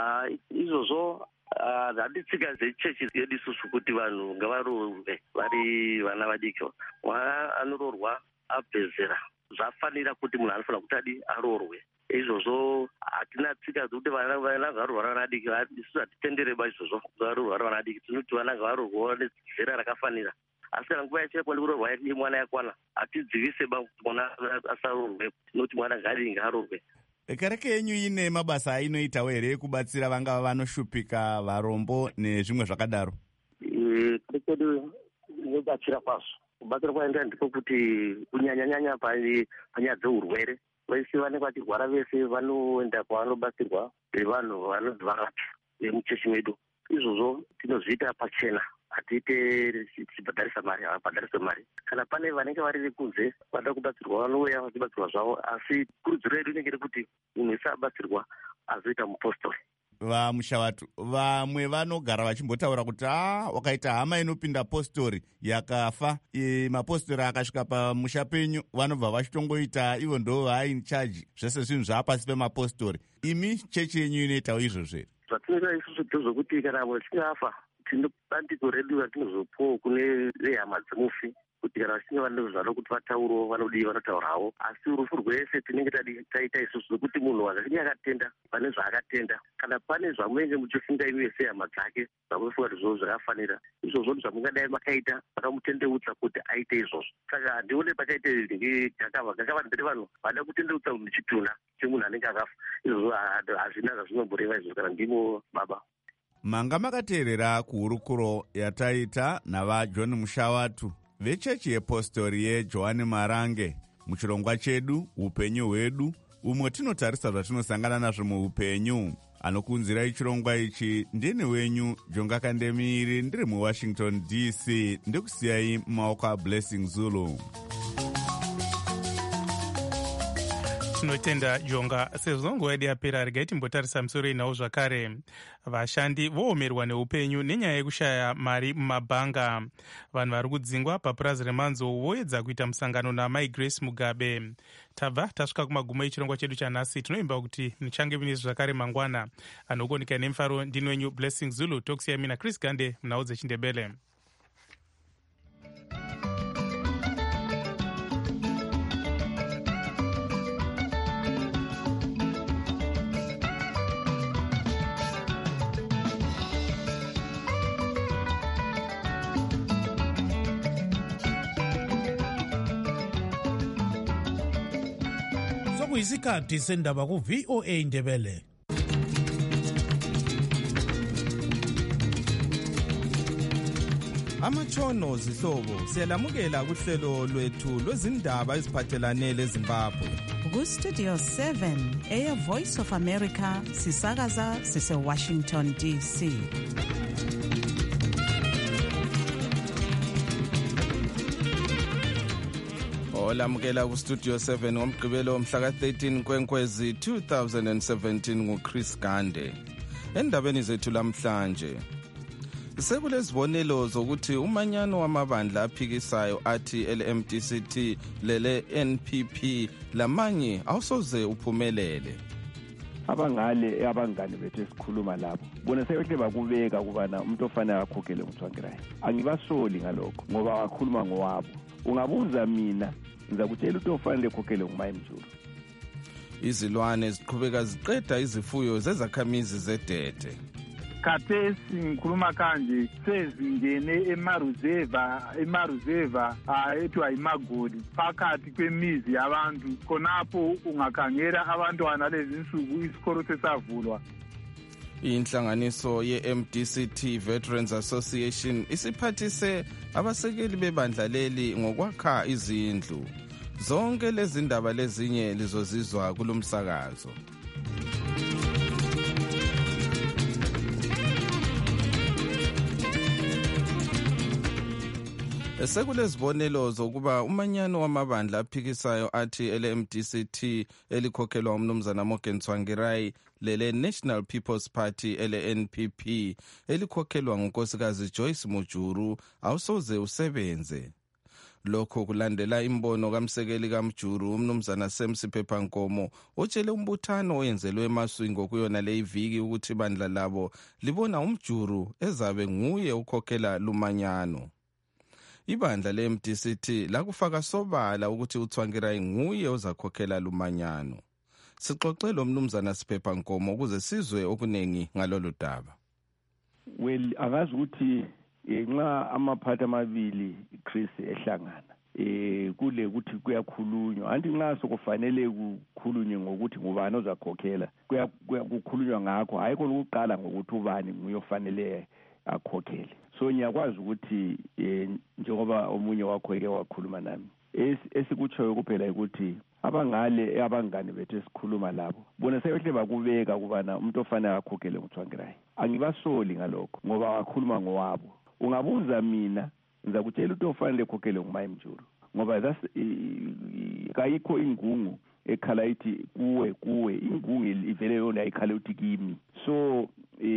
Izvozvo handitsika dzechechi yedu isusu kuti vanhu ngavaroorwe vari vana vadiki. Mwana anoroorwa abve zera, zvafanira kuti munhu anofanira kuti adi aroorwe. Izvozvo hatina tsika dzokuti vana ngavarorwa vana vadiki. Isusu hatitendereba izvozvo ngavarorwa vana vadiki. Tinoti vana ngavarorwa nezera rakafanira. Asi kana nguva yacho yekuroorwa mwana yakwana, hatidzivise kuti mwana asaroorwe. Tinoti mwana ngaadii ngaaroorwe. Kereke yenyu ine mabasa ainoitawo here ekubatsira vangava vanoshupika, varombo nezvimwe zvakadaro? Kereke yedu inobatsira kwazvo. Kubatsira kwaenda ndiko kuti kunyanya-nyanya panyaya dzeurwere. Vese vanenge vachirwara vese vanoenda kwavanobatsirwa nevanhu vanonzi varapi vemuchechi medu. Izvozvo tinozviita pachena, hatiite tichibhadharisa mari, havabhadharise mari. Kana pane vanenge vari kunze vanoda kubatsirwa vanouya vachibatsirwa zvavo, asi kurudziro yedu inenge iri kuti munhu wese abatsirwa azoita mupostori. VaMushawatu vamwe vanogara vachimbotaura kuti wakaita hama inopinda postori yakafa, mapostori akasvika pamusha penyu vanobva vachitongoita ivo ndo vainchaji zvese zvinhu zvapasi pemapostori. Imi chechi yenyu inoitawo izvozvo here? Zvatinoita isusu ndezvokuti kana munhu achinge afa, tine bandiko redu ratinozopuwa kune vehama dzemufi kuti kana vachinge vane zvado kuti vataurewo vanodii vanotaurawo. Asi rufu rwese tinenge taita isusu zvokuti munhu achinge akatenda pane zvaakatenda, kana pane zvamunenge muchifunga imi sehama dzake zvamunofunga kuti zvozvo zvakafanira, izvozvo zvamungadai makaita vakamutendeutsa kuti aite izvozvo. Saka handione pakaite gakava ndere vanhu vada kutendeutsa munhu chituna chemunhu anenge akafa. Izvozvo hazvina zvazvinomboreva izvozvo kana ndimo baba. Manga makateerera kuhurukuro yataita navaJohn Mushawatu vechechi yepostori yeJohani Marange muchirongwa chedu upenyu hwedu, umwe tinotarisa zvatinosangana nazvo muupenyu. Anokunzirai chirongwa ichi ndini wenyu Jonga Kandemiri, ndiri muWashington DC. Ndikusiyai mumaoko aBlessing Zulu. Tinotenda Jonga. Sezvo nguva yedu yapera, regai timbotarisa musoro inawo zvakare. Vashandi voomerwa neupenyu nenyaya yekushaya mari mumabhanga. Vanhu vari kudzingwa papurazi remanzo voedza kuita musangano naMai Grace Mugabe. Tabva tasvika kumagumo echirongwa chedu chanhasi. Tinoimba kuti muchange mune zvakare mangwana. Anokuoneka nemufaro ndini wenyu Blessing Zulu. Tokusiyai mina Chris Gande munhau dzeChindebele. sekuyisikhathi sendaba ku-VOA Indebele. Amatshono zihlobo siyalamukela kuhlelo lwethu lwezindaba eziphathelane leZimbabwe. Ku-Studio 7 Air Voice of America sisakaza sise-Washington DC. Olamukela ku-Studio 7 ngomgqibelo mhla ka-13 Nkwenkwezi 2017 nguChris Gande. Endabeni zethu lamhlanje sekulezibonelo zokuthi umanyano wamabandla aphikisayo athi LMDCT lele-NPP lamanye awusoze uphumelele. Abangale abangane bethu esikhuluma labo bona seyohle bakubeka kubana umuntu ofanele akhokhele uMthwangirayi. Angibasoli ngalokho ngoba wakhuluma ngowabo. Ungabuza mina ngizakutshela ukuthi ofanele ekhokhele nguMayimjulu. Izilwane ziqhubeka ziqeda izifuyo zezakhamizi zedede. Khathesi ngikhuluma kanje sezingene emaruzeva ethiwa yiMagoli phakathi kwemizi yabantu. Khonapho ungakhangela abantwana lezi nsuku isikolo sesavulwa. Inhlanganiso ye-MDCT Veterans Association isiphathise abasekeli bebandla leli ngokwakha izindlu. Zonke lezi ndaba lezinye lizozizwa kulomsakazo. Sekulezibonelo zokuba umanyano wamabandla aphikisayo athi LMDCT elikhokhelwa umnumzana Morgan Tsvangirai lele National People's Party LNPP elikhokhelwa ngunkosikazi Joyce Mujuru awusoze usebenze. Lokho kulandela imbono kamsekeli kaMjuru umnumzana Semsiphephankomo otshele umbuthano oyenzelwe eMaswingo kuyona le iviki ukuthi ibandla labo libona uMjuru ezabe nguye ukhokhela lumanyano. Ibandla le-MDCT lakufaka sobala ukuthi uTsvangirai nguye ozakhokhela lumanyano. Sixoxele umnumzana Siphephankomo ukuze sizwe okunengi ngalolu daba. Well, akazi ukuthi nxa amaphathi amabili Chris ehlangana kule ukuthi kuyakhulunywa anti nxa sokufanele kukhulunywe ngokuthi ngubani ozakhokhela kuyakukhulunywa ngakho ayikho lokuqala ngokuthi ubani nguye ofanele akhokhele. So ngiyakwazi ukuthi njengoba omunye wakho eke wakhuluma nami esikutshoyo kuphela ukuthi abangane bethu esikhuluma labo bona seyohle bakubeka kubana umuntu ofanele akhokhele uMthwangirayi. Angibasoli ngalokho ngoba wakhuluma ngowabo. Ungabuza mina ngizakutshela ukuthi ofanele ekhokhele nguMayimjulu ngoba kayikho ingungu ekhala ithi kuwe ingungu ivele yona ayikhala uthi kimi. So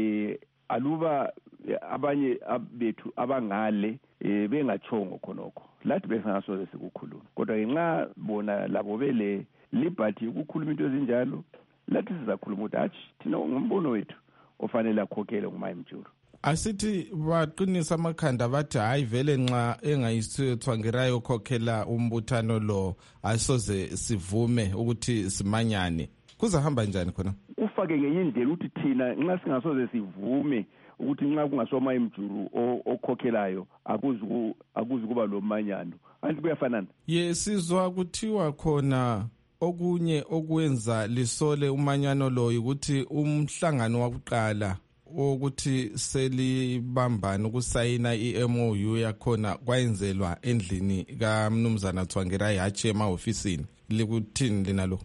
aluba abanye bethu abangale bengachongo khonokho lathi besangasoze sikukhuluma kodwa ngenxa bona labo bele liberty ukukhuluma into ezinjalo lathi sizakhuluma ukuthi athi thina ngombono wethu ofanele akhokhele nguMayimjulu. Asithi baqinisa amakhanda bathi hayi vele nxa engayisiwe Tsvangirai okhokhela umbuthano lo asoze sivume ukuthi simanyane. Kuzahamba njani khona? Ufake ngenye indlela ukuthi thina nxa singasoze sivume ukuthi nxa kungasoma imjuru okhokhelayo akuzi kuba lo manyano anti kuyafanana. Sizwa kuthiwa khona okunye okwenza lisole umanyano lo ukuthi umhlangano wakuqala ukuthi selibambana ukusayina iMOU yakhona kwayenzelwa endlini kaMnumzana Tsvangirai hatshi emahofisini. Likuthini lina lo?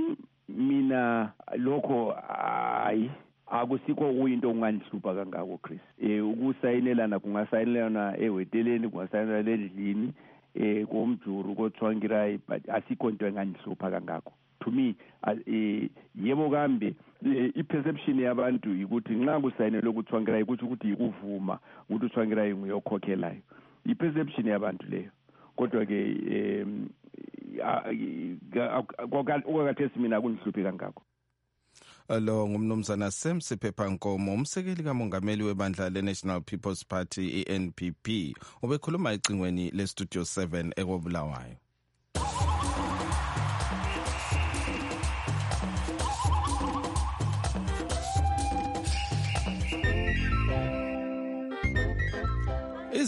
Mina lokho hayi akusikho kuyinto ongandihlupha kangako Chris. Ukusayinelana kungasayinelana eweteleni kungasayinelana endlini komjuru koTsvangirai but asikho into engandihlupha kangako. To me yebo kambe iperception yabantu ukuthi nxa kusayinelwe kuTsvangirai kuthi ukuthi ukuvuma ukuthi uTsvangirai nguyokhokhelayo. Iperception yabantu leyo. Kodwa ke okakathesi mina akundihluphi kangako. Lo ngumnumzana Semsiphephankomo umsekeli kamongameli webandla le-National People's Party NPP ubekhuluma ecingweni le-Studio 7 ekobulawayo.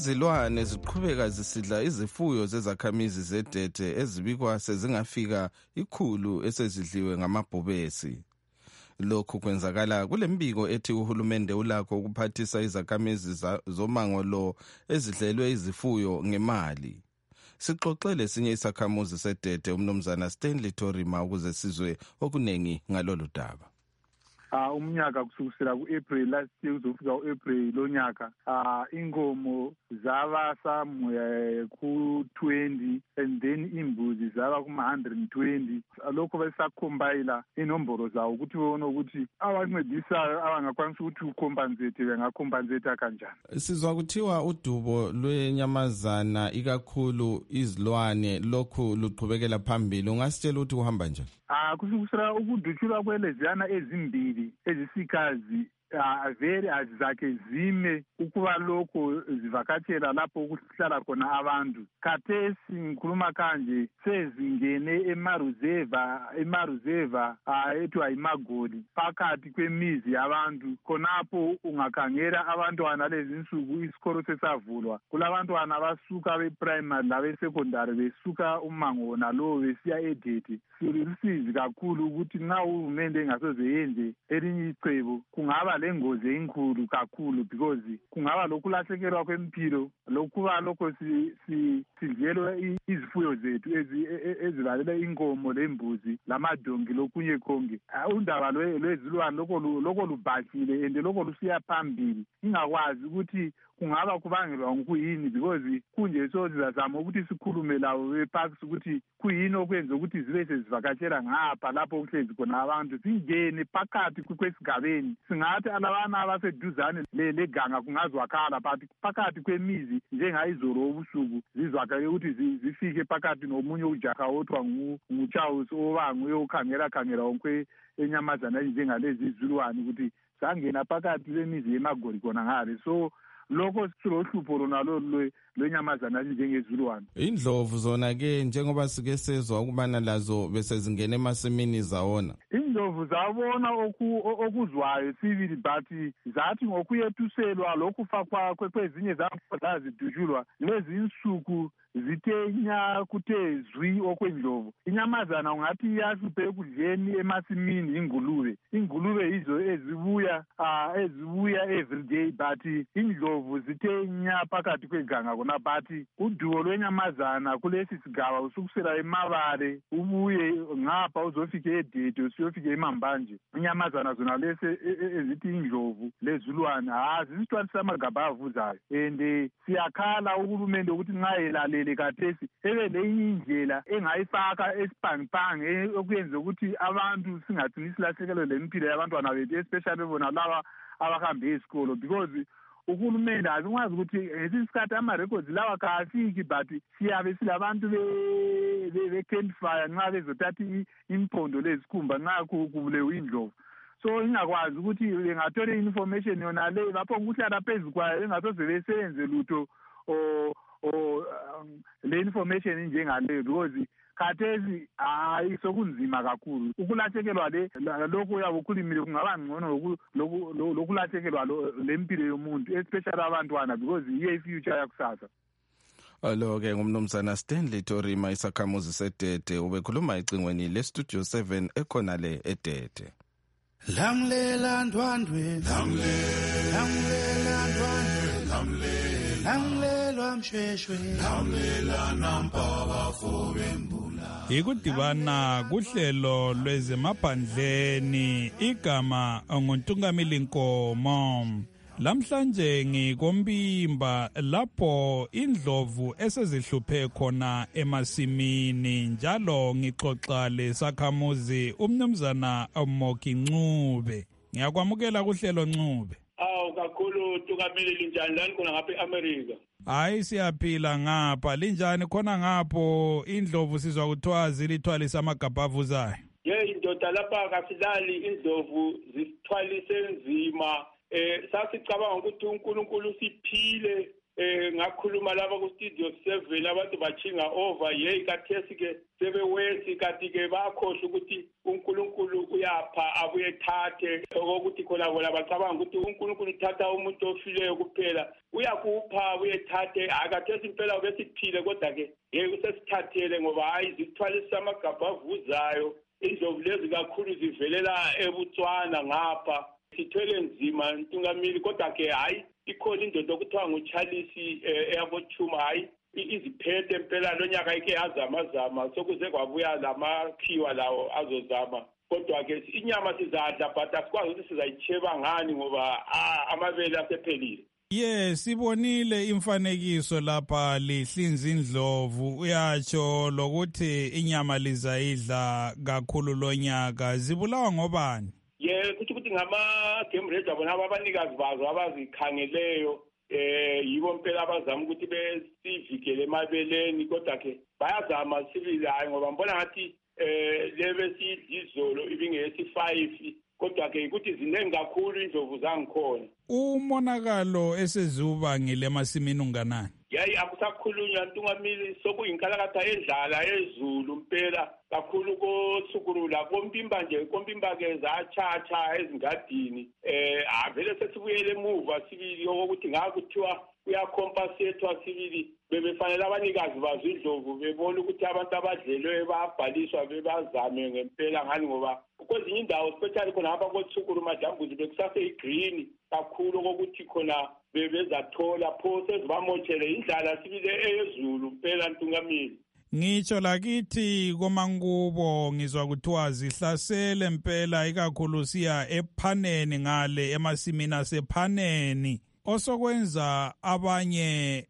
Izilwane ziqhubeka zisidla izifuyo zezakhamizi zeDete ezibikwa sezingafika 100 esezidliwe ngamabhubesi. Lokhu kwenzakala kulembiko ethi uhulumende ulakho ukuphathisa izakhamizi zomango lo ezidlelwe izifuyo ngemali. Sixoxele sinye isakhamuzi seDete umnumzana Stanley Torima ukuze sizwe okunengi ngalolu daba. Umnyaka kusukela ku-April last year uzofika u-April lonyaka inkomo zaba somewhere ku-20 and then imbuzi zaba kuma-120. Lokho besakhombayila inombolo zawo ukuthi bebone ukuthi abancedisayo abangakwanisa ukuthi ukhompensate bengakhompensata kanjani. Sizwa kuthiwa udubo lwenyamazana ikakhulu izilwane lokhu luqhubekela phambili. Ungasitshela ukuthi kuhamba njani? Kusukela ukudutshulwa kweleziyana ezimbili ezisikazi vele azizakhe zime ukuba lokho zivakatshela lapho ukuhlala khona abantu. Khathesi ngikhuluma kanje sezingene emaruzeva ethiwa yiMagoli phakathi kwemizi yabantu. Khonapho ungakhangela abantwana lezi insuku isikolo sesavulwa. Kulabantwana abasuka be-primary labe-secondary besuka umango wona lowo besiya eDete. Silusizi kakhulu ukuthi nxa uhulumende engasoze yenze elinye icebo kungaba lengozi enkulu kakhulu because kungaba lokulahlekelwa kwempilo lokuba lokho sidlelwa izifuyo zethu ezilalela inkomo lembuzi lamadongi lokunye konke. Undaba lwezilwane lokho lubhashile and lokho lusiya phambili. Ingakwazi ukuthi kungaba kubangelwa ngokuyini because kunje so sizazama ukuthi sikhulume lawo beparks ukuthi kuyini okwenza ukuthi zibe sezivakatshela ngapha lapho kuhlezi khona abantu zingene phakathi kwesigabeni. Singathi alabana abaseduzane leganga kungazwakala but phakathi kwemizi njengayizolo obusuku zizwakala ukuthi zifike phakathi nomunye ujaha othiwa nguCharles obanguye ukhangela wonke enyamazana njengalezi izilwane ukuthi zangena phakathi lemizi yeMagoli khona ngale. So lokho silohlupho lona lwenyamazana njengezilwane. Indlovu zona ke njengoba sike sezwa ukubana lazo bese zingena emasimini zawona. Indlovu zabona okuzwayo sibili but zathi ngokuyethuselwa lokhu fakwa kwezinye zazidutshulwa lezi insuku zitenya kuthe zwi okwendlovu. Inyamazana ungathi iyahluphe ekudleni emasimini ingulube yizo ezibuya everyday but indlovu zitenya phakathi kweganga kona but udubo lwenyamazana kulesi sigaba usukusela eMabale ubuye ngapha uzofika eDete usiyofika eMambanje. Inyamazana zona lese ezithi indlovu lezilwane zisithwalisa amagaba avuzayo and siyakhala uhulumende ukuthi nxa elalele kathesi ebe lenye indlela engayifaka esiphangipangi okuyenza ukuthi abantu singathini silahlekelwe lempilo yabantwana bethu especially bona laba abahambe esikolo because uhulumende azikwazi ukuthi ngesikhathi ama-records lawa kafiki but siyabe silabantu be-campfire nxa bezothatha impondo lezikhumba nxa kubulewe indlovu. So ingakwazi ukuthi bengathola i-information yona le bapho ukuhlala phezu kwayo bengasoze besenze lutho le information njengaleyo because khathesi sokunzima kakhulu ukulahlekelwa lokho uyabe ukhulumile kungaba ngcono lokulahlekelwa lempilo yomuntu especially abantwana because yiyo ifuture yakusasa. Lo-ke ngumnumzana Stanley Torima isakhamuzi seDete ubekhuluma ecingweni leStudio 7 ekhona le eDete. Lamlela ndwandwe lamlelwa mshweshwe lamlela nampaba fobembula. Ikudibana kuhlelo lwezemaphandleni igama nguNtungamili Nkomo. Lamhlanje ngikombimba lapho indlovu esezihluphe khona emasimini njalo ngixoxa lesakhamuzi umnumzana Moki Ncube. Ngiyakwamukela kuhlelo Ncube. Kakhulu Ntungamili linjani lani khona ngapha eAmerica? Hayi siyaphila ngapha linjani khona ngapho indlovu sizwa kuthiwa zilithwalisa amagabha avuzayo. Indoda lapha kasilali indlovu zithwalise nzima. Sasicabanga ukuthi uNkulunkulu siphile ngakhuluma laba ku-studio 7 abantu bachinga over yeyi kathesi-ke sebewesi kanti-ke bakhohlwa ukuthi uNkulunkulu uyapha abuye ethathe okokuthi khona bona bacabanga ukuthi uNkulunkulu uthatha umuntu ofileyo kuphela uyakupha abuye ethathe akathesi impela ubesiphile kodwa-ke yeke usesithathele ngoba hayi zikuthwalisa amagabha avuzayo indlovu lezi kakhulu zivelela eBotswana ngapha sithwele nzima Ntungamili kodwa-ke hayi ikhona indoda okuthiwa nguCharles eyaboThuma hayi iziphethe impela lo nyaka ike yazamazama sokuze kwabuya lamakhiwa lawo azozama kodwa-ke inyama sizadla but asikwazi ukuthi sizayitsheba ngani ngoba amabele asephelile. Sibonile imfanekiso lapha lihlinza indlovu uyatsho lokuthi inyama lizayidla kakhulu lo nyaka zibulawa ngobani? Kuthi ukuthi ngama-game ranger bona abanikazi bazo abazikhangeleyo yibo mpela abazama ukuthi besivikele emabeleni kodwa-ke bayazama sibili hayi ngoba mbona ngathi lebe sidla izolo ibingeyesi-5 kodwa-ke ukuthi ziningi kakhulu indlovu zangikhona. Umonakalo eseziwubangile emasimini unganani? Yayi akusakhulunywa Ntungamili sokuyinkalakatha endlala ezulu mpela kakhulu kosukurula kompimba-ke zatshatsha ezingadini vele sesibuyele emuva sibili okokuthi ngakuthiwa kuyakhompasethwa sibili bebefanele abanikazi bazo indlovu bebona ukuthi abantu abadlelwe bayabhaliswa bebazame ngempela ngani ngoba kwezinye indawo especially khona ngapha kosukuru madambuzi bekusase-green kakhulu okokuthi khona bebezathola pho sezibamotshele indlala sibile eyezulu mpela Ntungamili. Ngitsho lakithi komankubo ngizwa kuthiwa zihlasele mpela ikakhulu siya ePhaneni ngale emasimini asePhaneni osokwenza abanye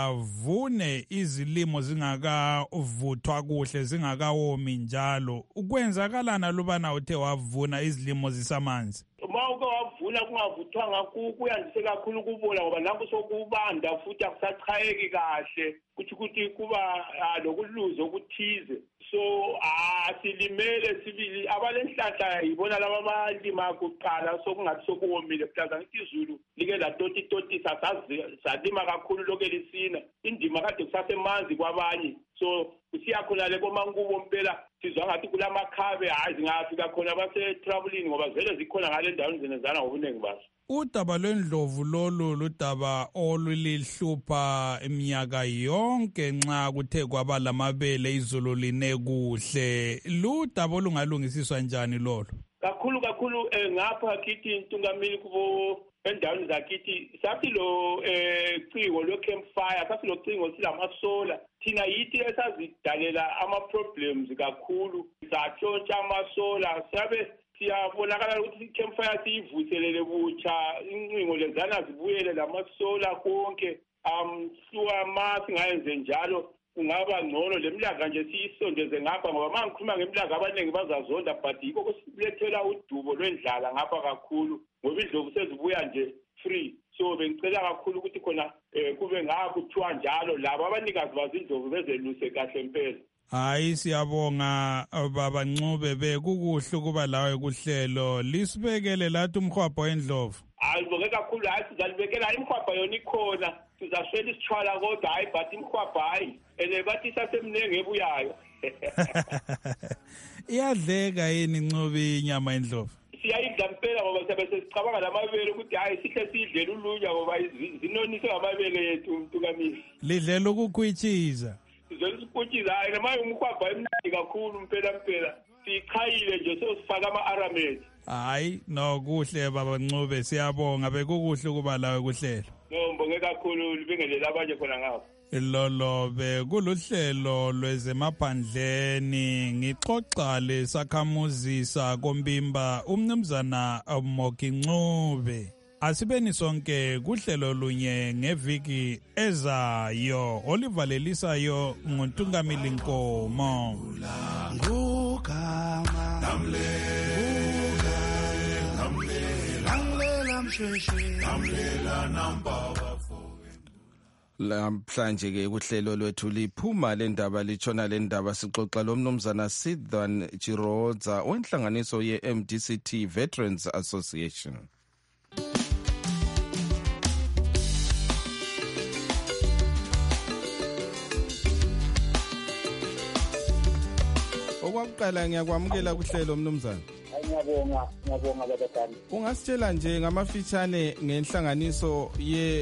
bavune izilimo zingakavuthwa kuhle zingakawomi njalo ukwenzakalana lubana uthe wavuna izilimo zisamanzi. Uma uke wavuna kungavuthwanga kuyandise kakhulu ukubola ngoba nanku sokubanda futhi akusachayeki kahle ukuthi kuba lokuluza okuthize so silimele sibili abalenhlahla yibona laba abalima kuqala sokungathi sokuwomile plaza ngithi izulu like latotitotisa salima kakhulu lokho lisina indima kade kusasemanzi kwabanye so kusiyakhona le komankubo mpela sizwa ngathi kulamakhabe hayi zingafika khona base-traveling ngoba vele zikhona ngale ndaweni zenezana ngobuningi bazo. Udaba lwendlovu lolu ludaba olulihlupha iminyaka yonke nxa kuthe kwaba lamabele izulu line kuhle ludaba olungalungisiswa njani lolo? Kakhulu ngapha kithi Ntungamili kubo endaweni zakithi sathi lo cingo lwe-campfire sathi lo cingo silamasola thina yithi esazidalela ama-problems kakhulu satshontsha amasola sabe siyabonakala ukuthi i-campfire siyivuselele butsha incingo lezana zibuyele lamasola konke ma singayenze njalo kungaba ngcono le mlanga nje siyisondeze ngapha ngoba ma ngikhuluma ngemlanga abaningi bazazonda but yikho kusilethela udubo lwendlala ngapha kakhulu ngoba indlovu sezibuya nje free so bengicela kakhulu ukuthi khona kube ngakuthiwa njalo labo abanikazi bazindlovu bezeluse kahle mpela. Hayi siyabonga baba Ncube bekukuhle ukuba lawe kuhlelo lisibekele lathi umhwabho wendlovu. Ayibonge kakhulu hayi sizalibekela imhwabha yona ikhona sizashela isithwala kodwa hayi but imhwabha hayi bathi isasemnenge ebuyayo. Iyadleka yini Ncube inyama endlovu? Siyayidla mpela ngoba siyabe sesicabanga lamabele ukuthi hayi sihle sidlela ulunya ngoba zinonise ngamabele yethu Ntungamili. Lidlela ukukhwitshiza. Sizolisikhwitshiza hayi noma umkhwabha emnandi kakhulu mpela sichayile nje sosifaka ama-aramate. Hayi no kuhle baba Ncube siyabonga bekukuhle ukuba lawe kuhlelo. No mbonge kakhulu libingelela abanye khona ngapho. Lolo bekuluhlelo lwezemaphandleni ngixoxa lesakhamuzi sakombimba umnumzana Moki Ncube. Asibeni sonke kuhlelo lunye ngeviki ezayo olivalelisayo nguNtungamili Nkomo. Ngugama namlela namba Lamhlanje ke kuhlelo lwethu liphuma lendaba litshona lendaba sixoxa lomnumzana Sidhan Chirodza wenhlanganiso ye-MDCT Veterans Association. okwakuqala ngiyakwamukela kuhlelo mnumzana. Ngiyabonga babadala. Ungasitshela nje ngamafitshane ngenhlanganiso ye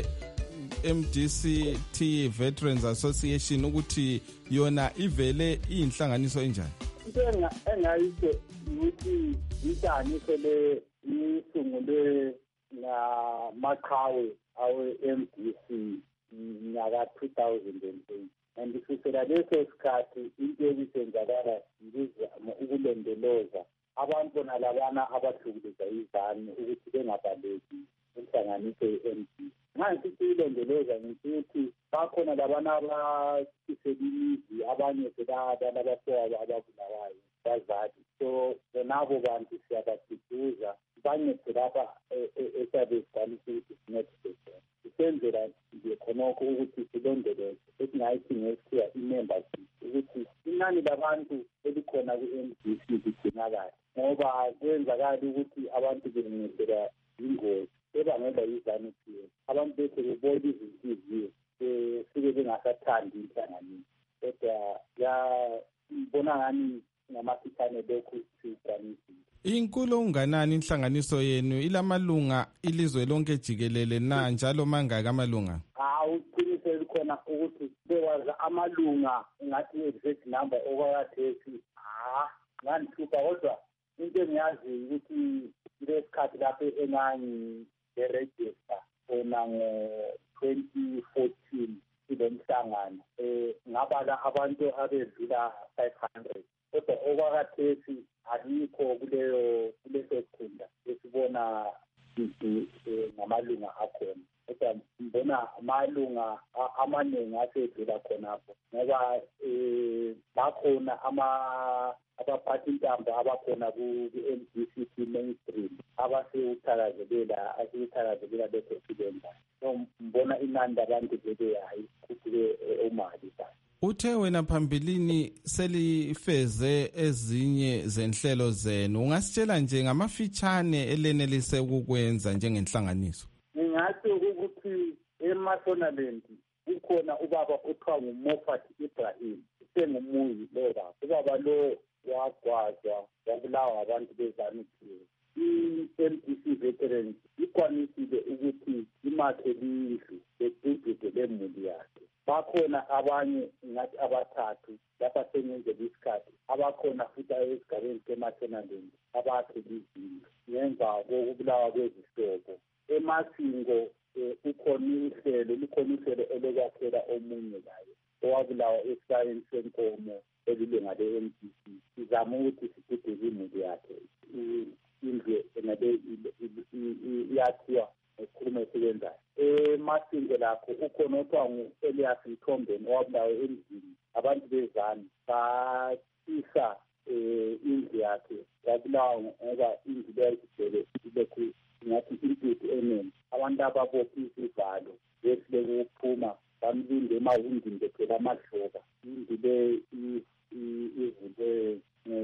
MDCT Veterans Association ukuthi yona ivele iyinhlanganiso enjani? Into engayisho ukuthi inhlanganiso le isungulwe namaqhawe awe MDC nyaka 2008 and kusukela leso sikhathi into ebisenzakala ngizama ukulondoloza abantu nalabana abahlukuleza izane ukuthi bengabaleki inhlanganiso ye-MDC. Manje siyilondoloza ukuthi bakhona labana abaselimizi abanye sebadala abafowabo ababulawayo bazali, so nabo bantu siyabasiduza bancede lapha esabe siqalisa ukuthi sincedise sisenzela nje khonokho ukuthi silondoloze esingayithi ngesikhiwa i-membership ukuthi inani labantu elikhona ku-MDC ligcinakale ngoba kwenzakala ukuthi abantu bengehlelwa yingozi ebangelwa yizaniphiwe abantu bethu bebona izinhliziyo sike bengasathandi inhlanganiso kodwa yabona ngani ngamafitshane lokhu siyiqanisile. Inkulu unganani inhlanganiso yenu ilamalunga ilizwe lonke jikelele na njalo mangaka amalunga? Uqiniso likhona ukuthi bewaza amalunga ngathi exact number okwakhathi nganhlupha kodwa into engiyazi ukuthi lesikhathi lapho engangi register khona ngo-2014 kulo mhlangano ngabala abantu abedlula 500 kodwa okwakhathi alikho kuleso sikhunda esibona ngamalunga akhona kodwa ngibona amalunga amaningi asedlula khonapho ngoba bakhona abaphathi intambo abakhona ku-MDCT mainstream asewuthakazelela lokho sibenzayo. So ngibona inani labantu vele hayi kuthi umali kahle. Uthe wena phambilini selifeze ezinye zenhlelo zenu, ungasitshela nje ngamafitshane elenelise ukukwenza njengenhlanganiso? Ngingathi ukuthi eMashonaland ukhona ubaba othiwa nguMoffat Ibrahim, usengumuyi lo baba. Ubaba lo wagwazwa wabulawa abantu bezaniphiwe. I-MDC Veterans ikwanisile ukuthi imakhe lindlu eduduze lemuli yakhe. Bakhona abanye ngathi abathathu lapha sengenzela isikhathi abakhona futhi esigabeni seMashonaland abakhe izindlu ngemva kokubulawa kwezihlobo. Emasingo lukhona uhlelo olokwakhela omunye layo owabulawa esibayeni senkomo elilunga le-MDC. Sizama ukuthi siduduze imuli yakhe indlu engabe iyakhiwa nesikhulumo esibenzayo. Emasingo lakho ukhona othiwa ngu-Elias Mthombeni owabulawa emzini abantu bezane bathisa indlu yakhe yabulawa ngoba indlu leyayigcwele ilokhu ngathi intuthu eningi abantu ababopha izivalo besileke ukuphuma bamlinde emawindini bephela amadloba indlu le ivule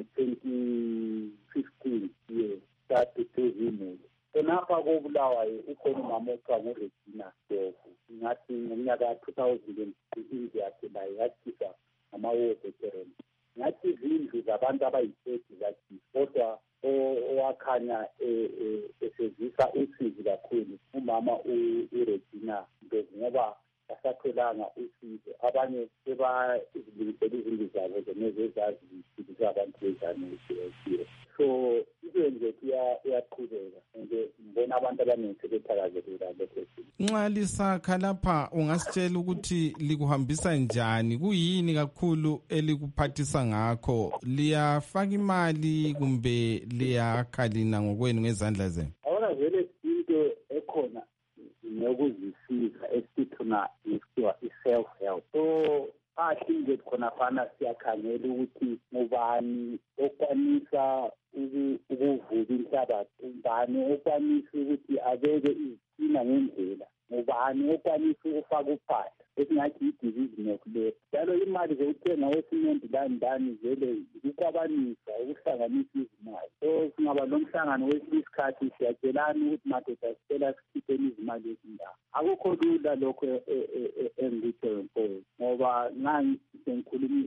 ngo-2015 saduduza khonapha kobulawayo ukhona umama othiwa nguRegina Dovu ngathi ngomnyaka 2000 indlu yakhe layo yathiswa ngama-war veterans. Ngathi izindlu zabantu abayi-30 zathi kodwa owakhanya esezisa usizi kakhulu umama uRegina Dovu ngoba asatholanga usizo. Abanye sebazilungisela izindlu zabo zenezezazi ziphilisa abantu bezaniphiwe. So into nje iyaqhubeka nje ngibona abantu abaningi sebethakazelela lokho. Nxa lisakha lapha ungasitshela ukuthi likuhambisa njani, kuyini kakhulu elikuphathisa ngakho, liyafaka imali kumbe liyakha lina ngokwenu ngezandla zenu? Awona vele into ekhona nokuzisiza esithuna isiwa i-self help. So nje khona fana siyakhangela ukuthi ngubani okwanisa ukuvula inhlabathi, ngubani okwanisa ukuthi abeke izitina ngendlela, ngubani okwanisa ukufaka uphahla esingathi i-division of labor. Njalo imali zokuthenga wesimenti ndani vele ukwabanisa ukuhlanganisa izimali. So singaba nomhlangano wesinye isikhathi siyatshelana ukuthi madoda sicela sikhipheni izimali ezindawo. Akukho lula lokho engikutsho ngoba ngikhuluma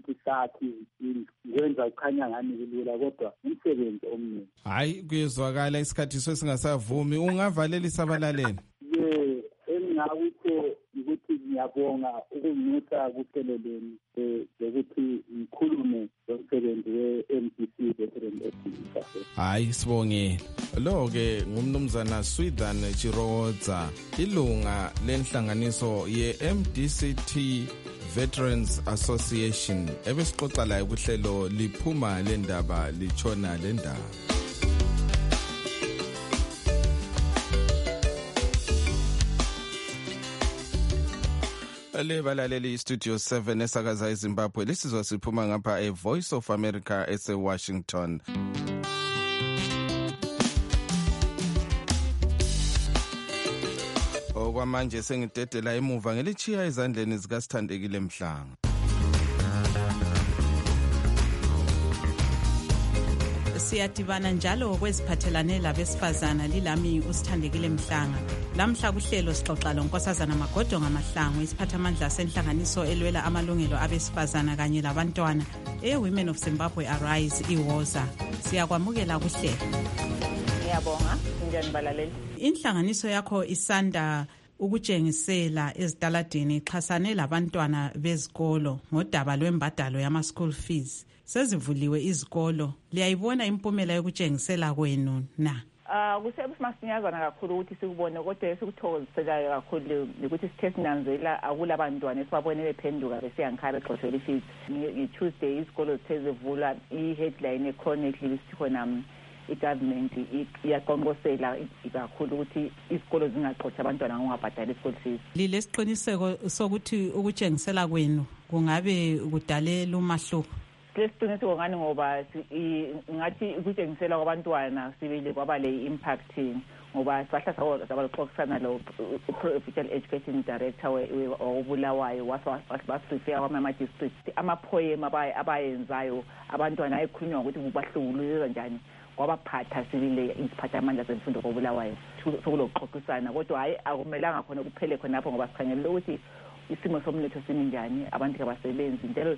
ukuthi sakhe izindlu ngenza kukhanya ngani kulula kodwa umsebenzi omningi. Hayi kuyezwakala isikhathi sesingasavumi, ungavalelisa abalaleli. Engingakutho ukuthi ngiyabonga ukunginyusa kuhleleleni ukuthi ngikhulume ngomsebenzi we-MDC Veteran Activity. Hayi sibongile. Lo-ke ngumnumzana Swithan Chiroza, ilunga lenhlanganiso ye-MDCT Veterans Association, ebesixoxa layo kuhlelo liphuma lendaba lichona lendaba. Le balaleli Studio 7 esakaza eZimbabwe, lisizwa siphuma ngapha eVoice of America ese-Washington. Okwamanje sengidedela emuva ngelichiya ezandleni zikaSithandekile Mhlanga. Siyadibana njalo kweziphathelane labesifazana, lilami uSithandekile Mhlanga. Lamhla kuhlelo sixoxa loNkosazana Magodo Ngamahlangu, isiphathamandla senhlanganiso elwela amalungelo abesifazana kanye labantwana Women of Zimbabwe Arise iWoza. Siyakwamukela kuhlelo. Ngiyabonga, njani balaleli? Inhlanganiso yakho isanda ukutshengisela ezitaladini ixhasane labantwana bezikolo ngodaba lwembadalo yama school fees. Sezivuliwe izikolo, liyayibona impumela yokutshengisela kwenu na? Kusemasinyazana kakhulu ukuthi sikubone, kodwa esikuthokoziselayo kakhulu ukuthi sithe sinanzela akulabantwana esibabone bephenduka besiyankhaya begxotshela ifees. Nge-Tuesday izikolo zithe zivulwa, i-headline echronically sikhona i-government iyaqonqosela kakhulu ukuthi izikolo zingagxotshi abantwana ngokungabhadali i-school fees. Lilesiqiniseko sokuthi ukutshengisela kwenu kungabe kudalela umahluko? Lesiqiniseko ngani ngoba ngathi ukutshengisela kwabantwana sibili kwaba le-impact ngoba sibahla sabalixoxisana lo Provincial Education Director wobulawayo wasifika kwama-district ama-poem abayenzayo abantwana ayekhulunywa ukuthi bahlukuluza njani kwabaphatha sibile iziphathamandla zemfundo kobulawayo sokulokuxoxisana, kodwa hayi akumelanga khona kuphele khonapho ngoba sikhangelele ukuthi isimo somnotho simi njani, abantu kabasebenzi njalo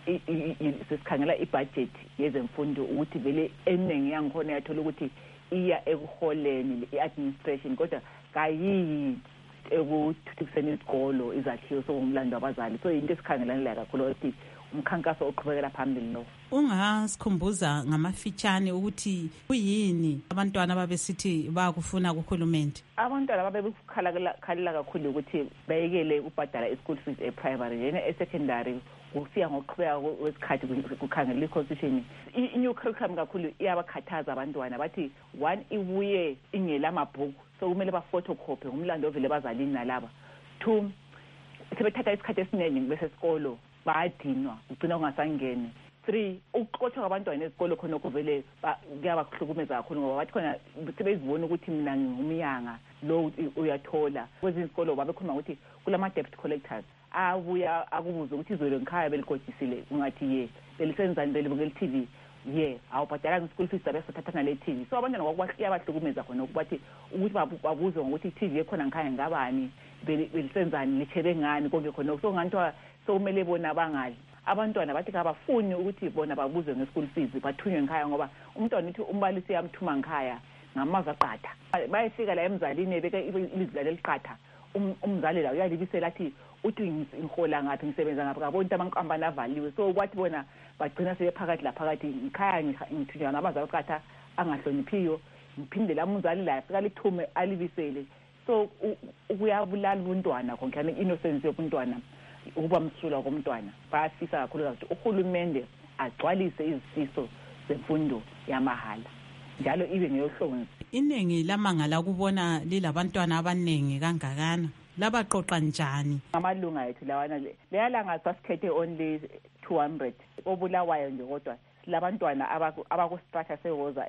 sesikhangela ibudget yezemfundo ukuthi vele eningi yangikhona yathola ukuthi iya ekuholeni i-administration kodwa kayiyi ekuthuthukiseni izikolo izakhiwo sokungumlando wabazali. So into esikhangelane kakhulu ukuthi umkhankaso oqhubekela phambili lo. Ungasikhumbuza ngamafitshane ukuthi kuyini abantwana babesithi bakufuna kuhulumende? Abantwana babekukhalela kakhulu ukuthi bayekele ukubhadala i-school fees e-primary yena e-secondary kufika ngokuqhubeka kwesikhathi kukhangela i-constitution. I-new curriculum kakhulu iyabakhathaza abantwana bathi one ibuye ingelamabhuku so kumele ba-photocopy ngumlando ovele bazalini nalaba. Two, sebethatha isikhathi esiningi besesikolo bayadinwa ugcina ungasangeni. 3, ukuxotsha kwabantwana esikolo khona kuvele kuyabakuhlukumeza kakhulu ngoba bathi khona sebezibona ukuthi mina ngingumyanga lo uyathola. Kwezinye izikolo babekhuluma ukuthi kulama-debt collectors abuya akubuza ukuthi izolo ngikhaya beligojisile ungathi ye belisenzani belibukela i-TV ye awubhadalanga i-school fees sabesathathana le-TV. So abantwana kwakuyabahlukumeza khona ukuthi babuzwe ngokuthi i-TV ekhona ngikhaya ngabani belisenzani lichebe ngani konke khona so ngantiwa sokumele bona bangali. Abantwana bathi kabafuni ukuthi bona babuzwe nge-school fees bathunywe ngikhaya ngoba umntwana uthi umbalisi yamthuma ngikhaya ngamazwi aqatha. Bayefika la emzalini ebeka ilizwi leliqatha umzali la uyalibisela athi uthi ngihola ngaphi ngisebenza ngaphi kabona ukuthi amankampani avaliwe. So kwathi bona bagcina sebephakathi laphakathi ngikhaya ngithunywa ngamazwi aqatha angahloniphiyo ngiphinde la umzali la afika lithume alibisele. So ukuyabulala ubuntwana konke innocence yobuntwana ukuba msula komntwana. Bayafisa kakhulu ukuthi uhulumende agcwalise izifiso zemfundo yamahala njalo ibe ngeyohlonzi. Iningi lamangala kubona lilabantwana abaningi kangakana labaqoqa njani? Amalunga ethu lawana leyalanga sasikhethe only 200 obulawayo nje kodwa labantwana abakustructure sewoza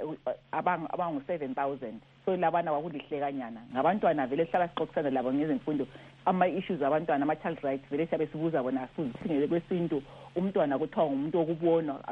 abangu-7,000. So labana kwakulihlekanyana ngabantwana vele sihlala sixoxisana labo ngezemfundo ama-issues abantwana ama-child rights vele siyabe sibuza bona asizingele kwesintu umntwana kuthiwa ngumuntu okubona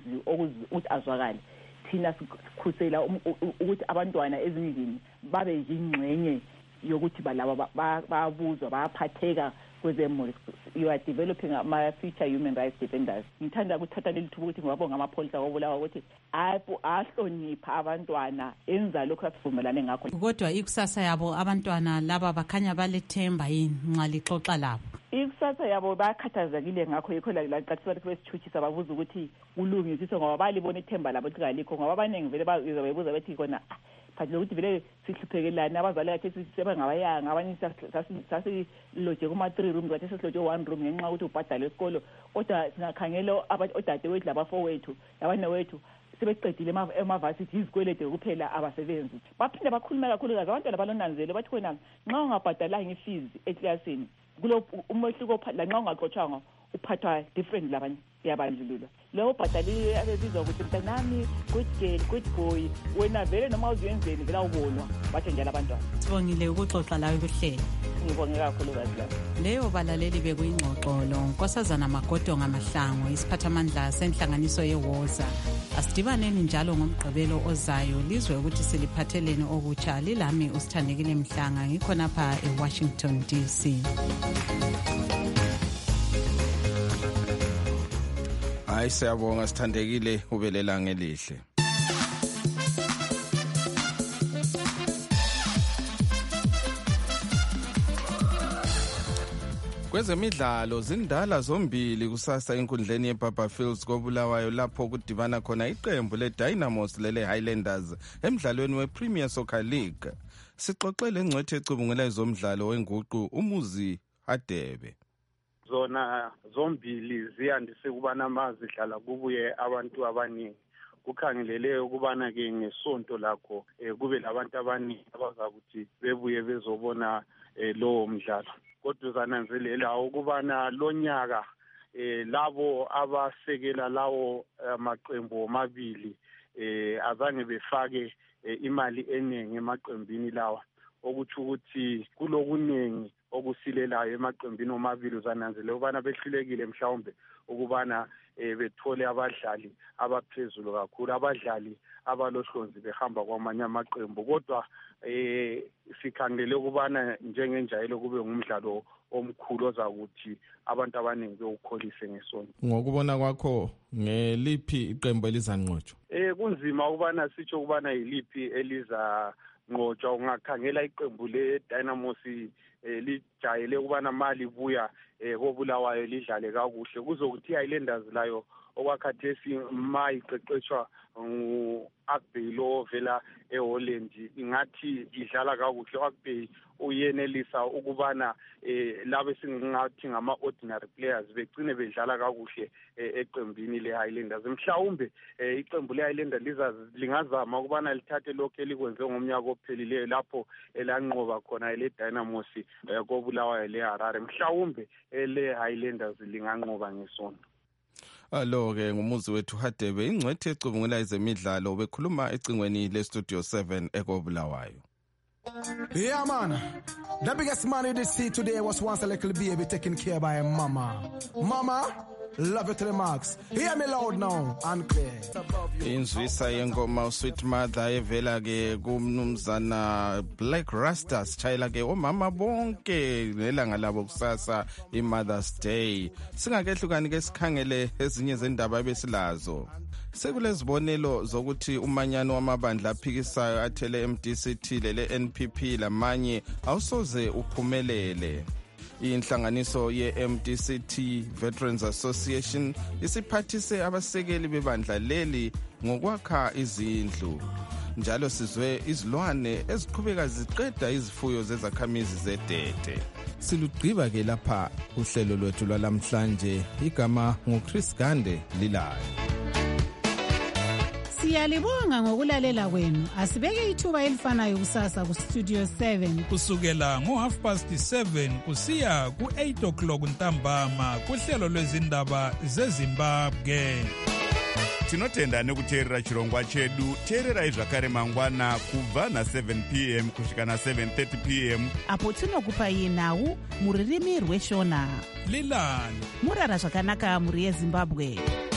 ukuthi azwakale. Thina sikhusela ukuthi abantwana ezindlini babe yingxenye yokuthi balaba bayabuzwa bayaphatheka kwezemuli. You are developing ama-future human rights defenders. Ngithanda ukuthatha leli thuba ukuthi ngibabonga amapholisa wobulawa ukuthi ahlonipha abantwana enza lokhu asivumelane ngakho. Kodwa ikusasa yabo abantwana laba bakhanya balethemba yini nxa lixoxa labo? Ikusasa yabo bakhathazekile ngakho yikho laqathisa ukuthi besithuthisa babuza ukuthi kulungisiswe ngoba balibona ithemba labo likalikho ngoba abaningi vele bebuza bethi khona phathi lokuthi vele sihluphekelayo abazali kathi sebengabayanga abanye sasiloje kuma-3 rooms kathi sesiloje 1 room ngenxa yokuthi ubhadale esikolo kodwa singakhangela odadewethu labafowethu labanewethu sebeqedile emavasithi izikwelede kuphela abasebenzi. Baphinde bakhuluma kakhulukazi abantwana balonanzelo bathi khona nxa ungabhadalanga ifees eklasini kulo umehluko lanxa ungaxotshwanga uphathwa different labanye yabandlululwa. Leyo bhadalile abezizwa ukuthi mntanami good girl good boy wena vele noma uziyenzeni vela ubonwa bathe njalo abantwana. Sibongile ukuxoxa lawe kuhlelo. Ngibonge kakhulukazi la. Leyo balaleli bekuyingxoxolo Nkosazana Magodonga Mahlangu isiphathamandla senhlanganiso yeWoza. Asidibaneni njalo ngomgqibelo ozayo lizwe ukuthi siliphatheleni okutsha. Lilami uSithandekile Mhlanga ngikhona pha eWashington DC. Hayi siyabonga Sithandekile ubelela ngelihle. Kwezemidlalo zindala zombili kusasa enkundleni yeBaba Fields koBulawayo lapho kudibana khona iqembu leDynamos lele Highlanders emidlalweni wePremier Soccer League. Sixoxele ngcwethe ecubungula izomdlalo wenguqu Umuzi Hadebe. Zona zombili ziyandise ukubana mazidlala kubuye abantu abaningi. Kukhangelele ukubana ke ngesonto lakho kube labantu abaningi abazakuthi bebuye bezobona lowo mdlalo. Kodwa zananzelela ukubana lonyaka labo abasekela lawo amaqembu omabili azange befake imali eningi emaqembini lawa okuthi ukuthi kulokuningi okusilelayo emaqembini omabili uzananzelela ukubana behlulekile mhlawumbe ukubana bethole abadlali abaphezulu kakhulu abadlali abalohlonzi behamba kwamanye amaqembu kodwa sikhangele ukubana njengenjayelo kube ngumdlalo omkhulu ozakuthi abantu abaningi bewukholise ngesonto. Ngokubona kwakho ngeliphi iqembu elizanqotshwa? Kunzima ukubana sitsho ukubana yiliphi elizanqotshwa. Ungakhangela iqembu leDynamos lijayele ukubana mali buya koBulawayo lidlale kakuhle kuzokuthi Highlanders layo okwakhathesi mayiqeqeshwa ngu-Agbey lo vela eHolland ingathi idlala kakuhle. U-Agbey uyenelisa ukubana labe singathi ngama-ordinary players begcine bedlala kakuhle eqembini le-Highlanders. Mhlawumbe iqembu le-Highlanders lingazama ukubana lithathe lokhu elikwenze ngomnyaka ophelileyo lapho elanqoba khona le-Dynamos koBulawayo le-Harare. Mhlawumbe le-Highlanders linganqoba ngesonto. Alo-ke ngumuzi wethu Hadebe ingcwethe ecubungula ezemidlalo bekhuluma ecingweni le-Studio 7 ekoBulawayo. Yeah, man. The biggest man you did see today was once a little baby taken care by a mama. Mama, love you to the max. Hear me loud now and clear. Inzwisa yengoma Sweet Mother evela ke kumnumzana Black Rasta sitshayela ke omama bonke nelanga labo kusasa iMother's Day. Singakehlukani ke sikhangele ezinye zendaba ebesilazo. Sekulezibonelo zokuthi umanyano wamabandla aphikisayo athele MDCT lele NPP lamanye awusoze uphumelele. Inhlanganiso ye-MDCT Veterans Association isiphathise abasekeli bebandla leli ngokwakha izindlu. Njalo sizwe izilwane eziqhubeka ziqeda izifuyo zezakhamizi zedede. Silugqiba ke lapha uhlelo lwethu lwalamhlanje igama nguChris Gande lilayo. Siyalibonga ngokulalela kwenu. Asibeke ithuba elifanayo kusasa ku Studio 7 kusukela ngo7:30 kusiya ku8:00 ntambama kuhlelo lwezindaba zeZimbabwe. Tinotenda nekuteerera chirongwa chedu. Teererai zvakare mangwana kubva na7 p.m. kusvika na7:30 p.m. apo tinokupai nhau muririmi rweshona. Lilani murara zvakanaka muri yeZimbabwe.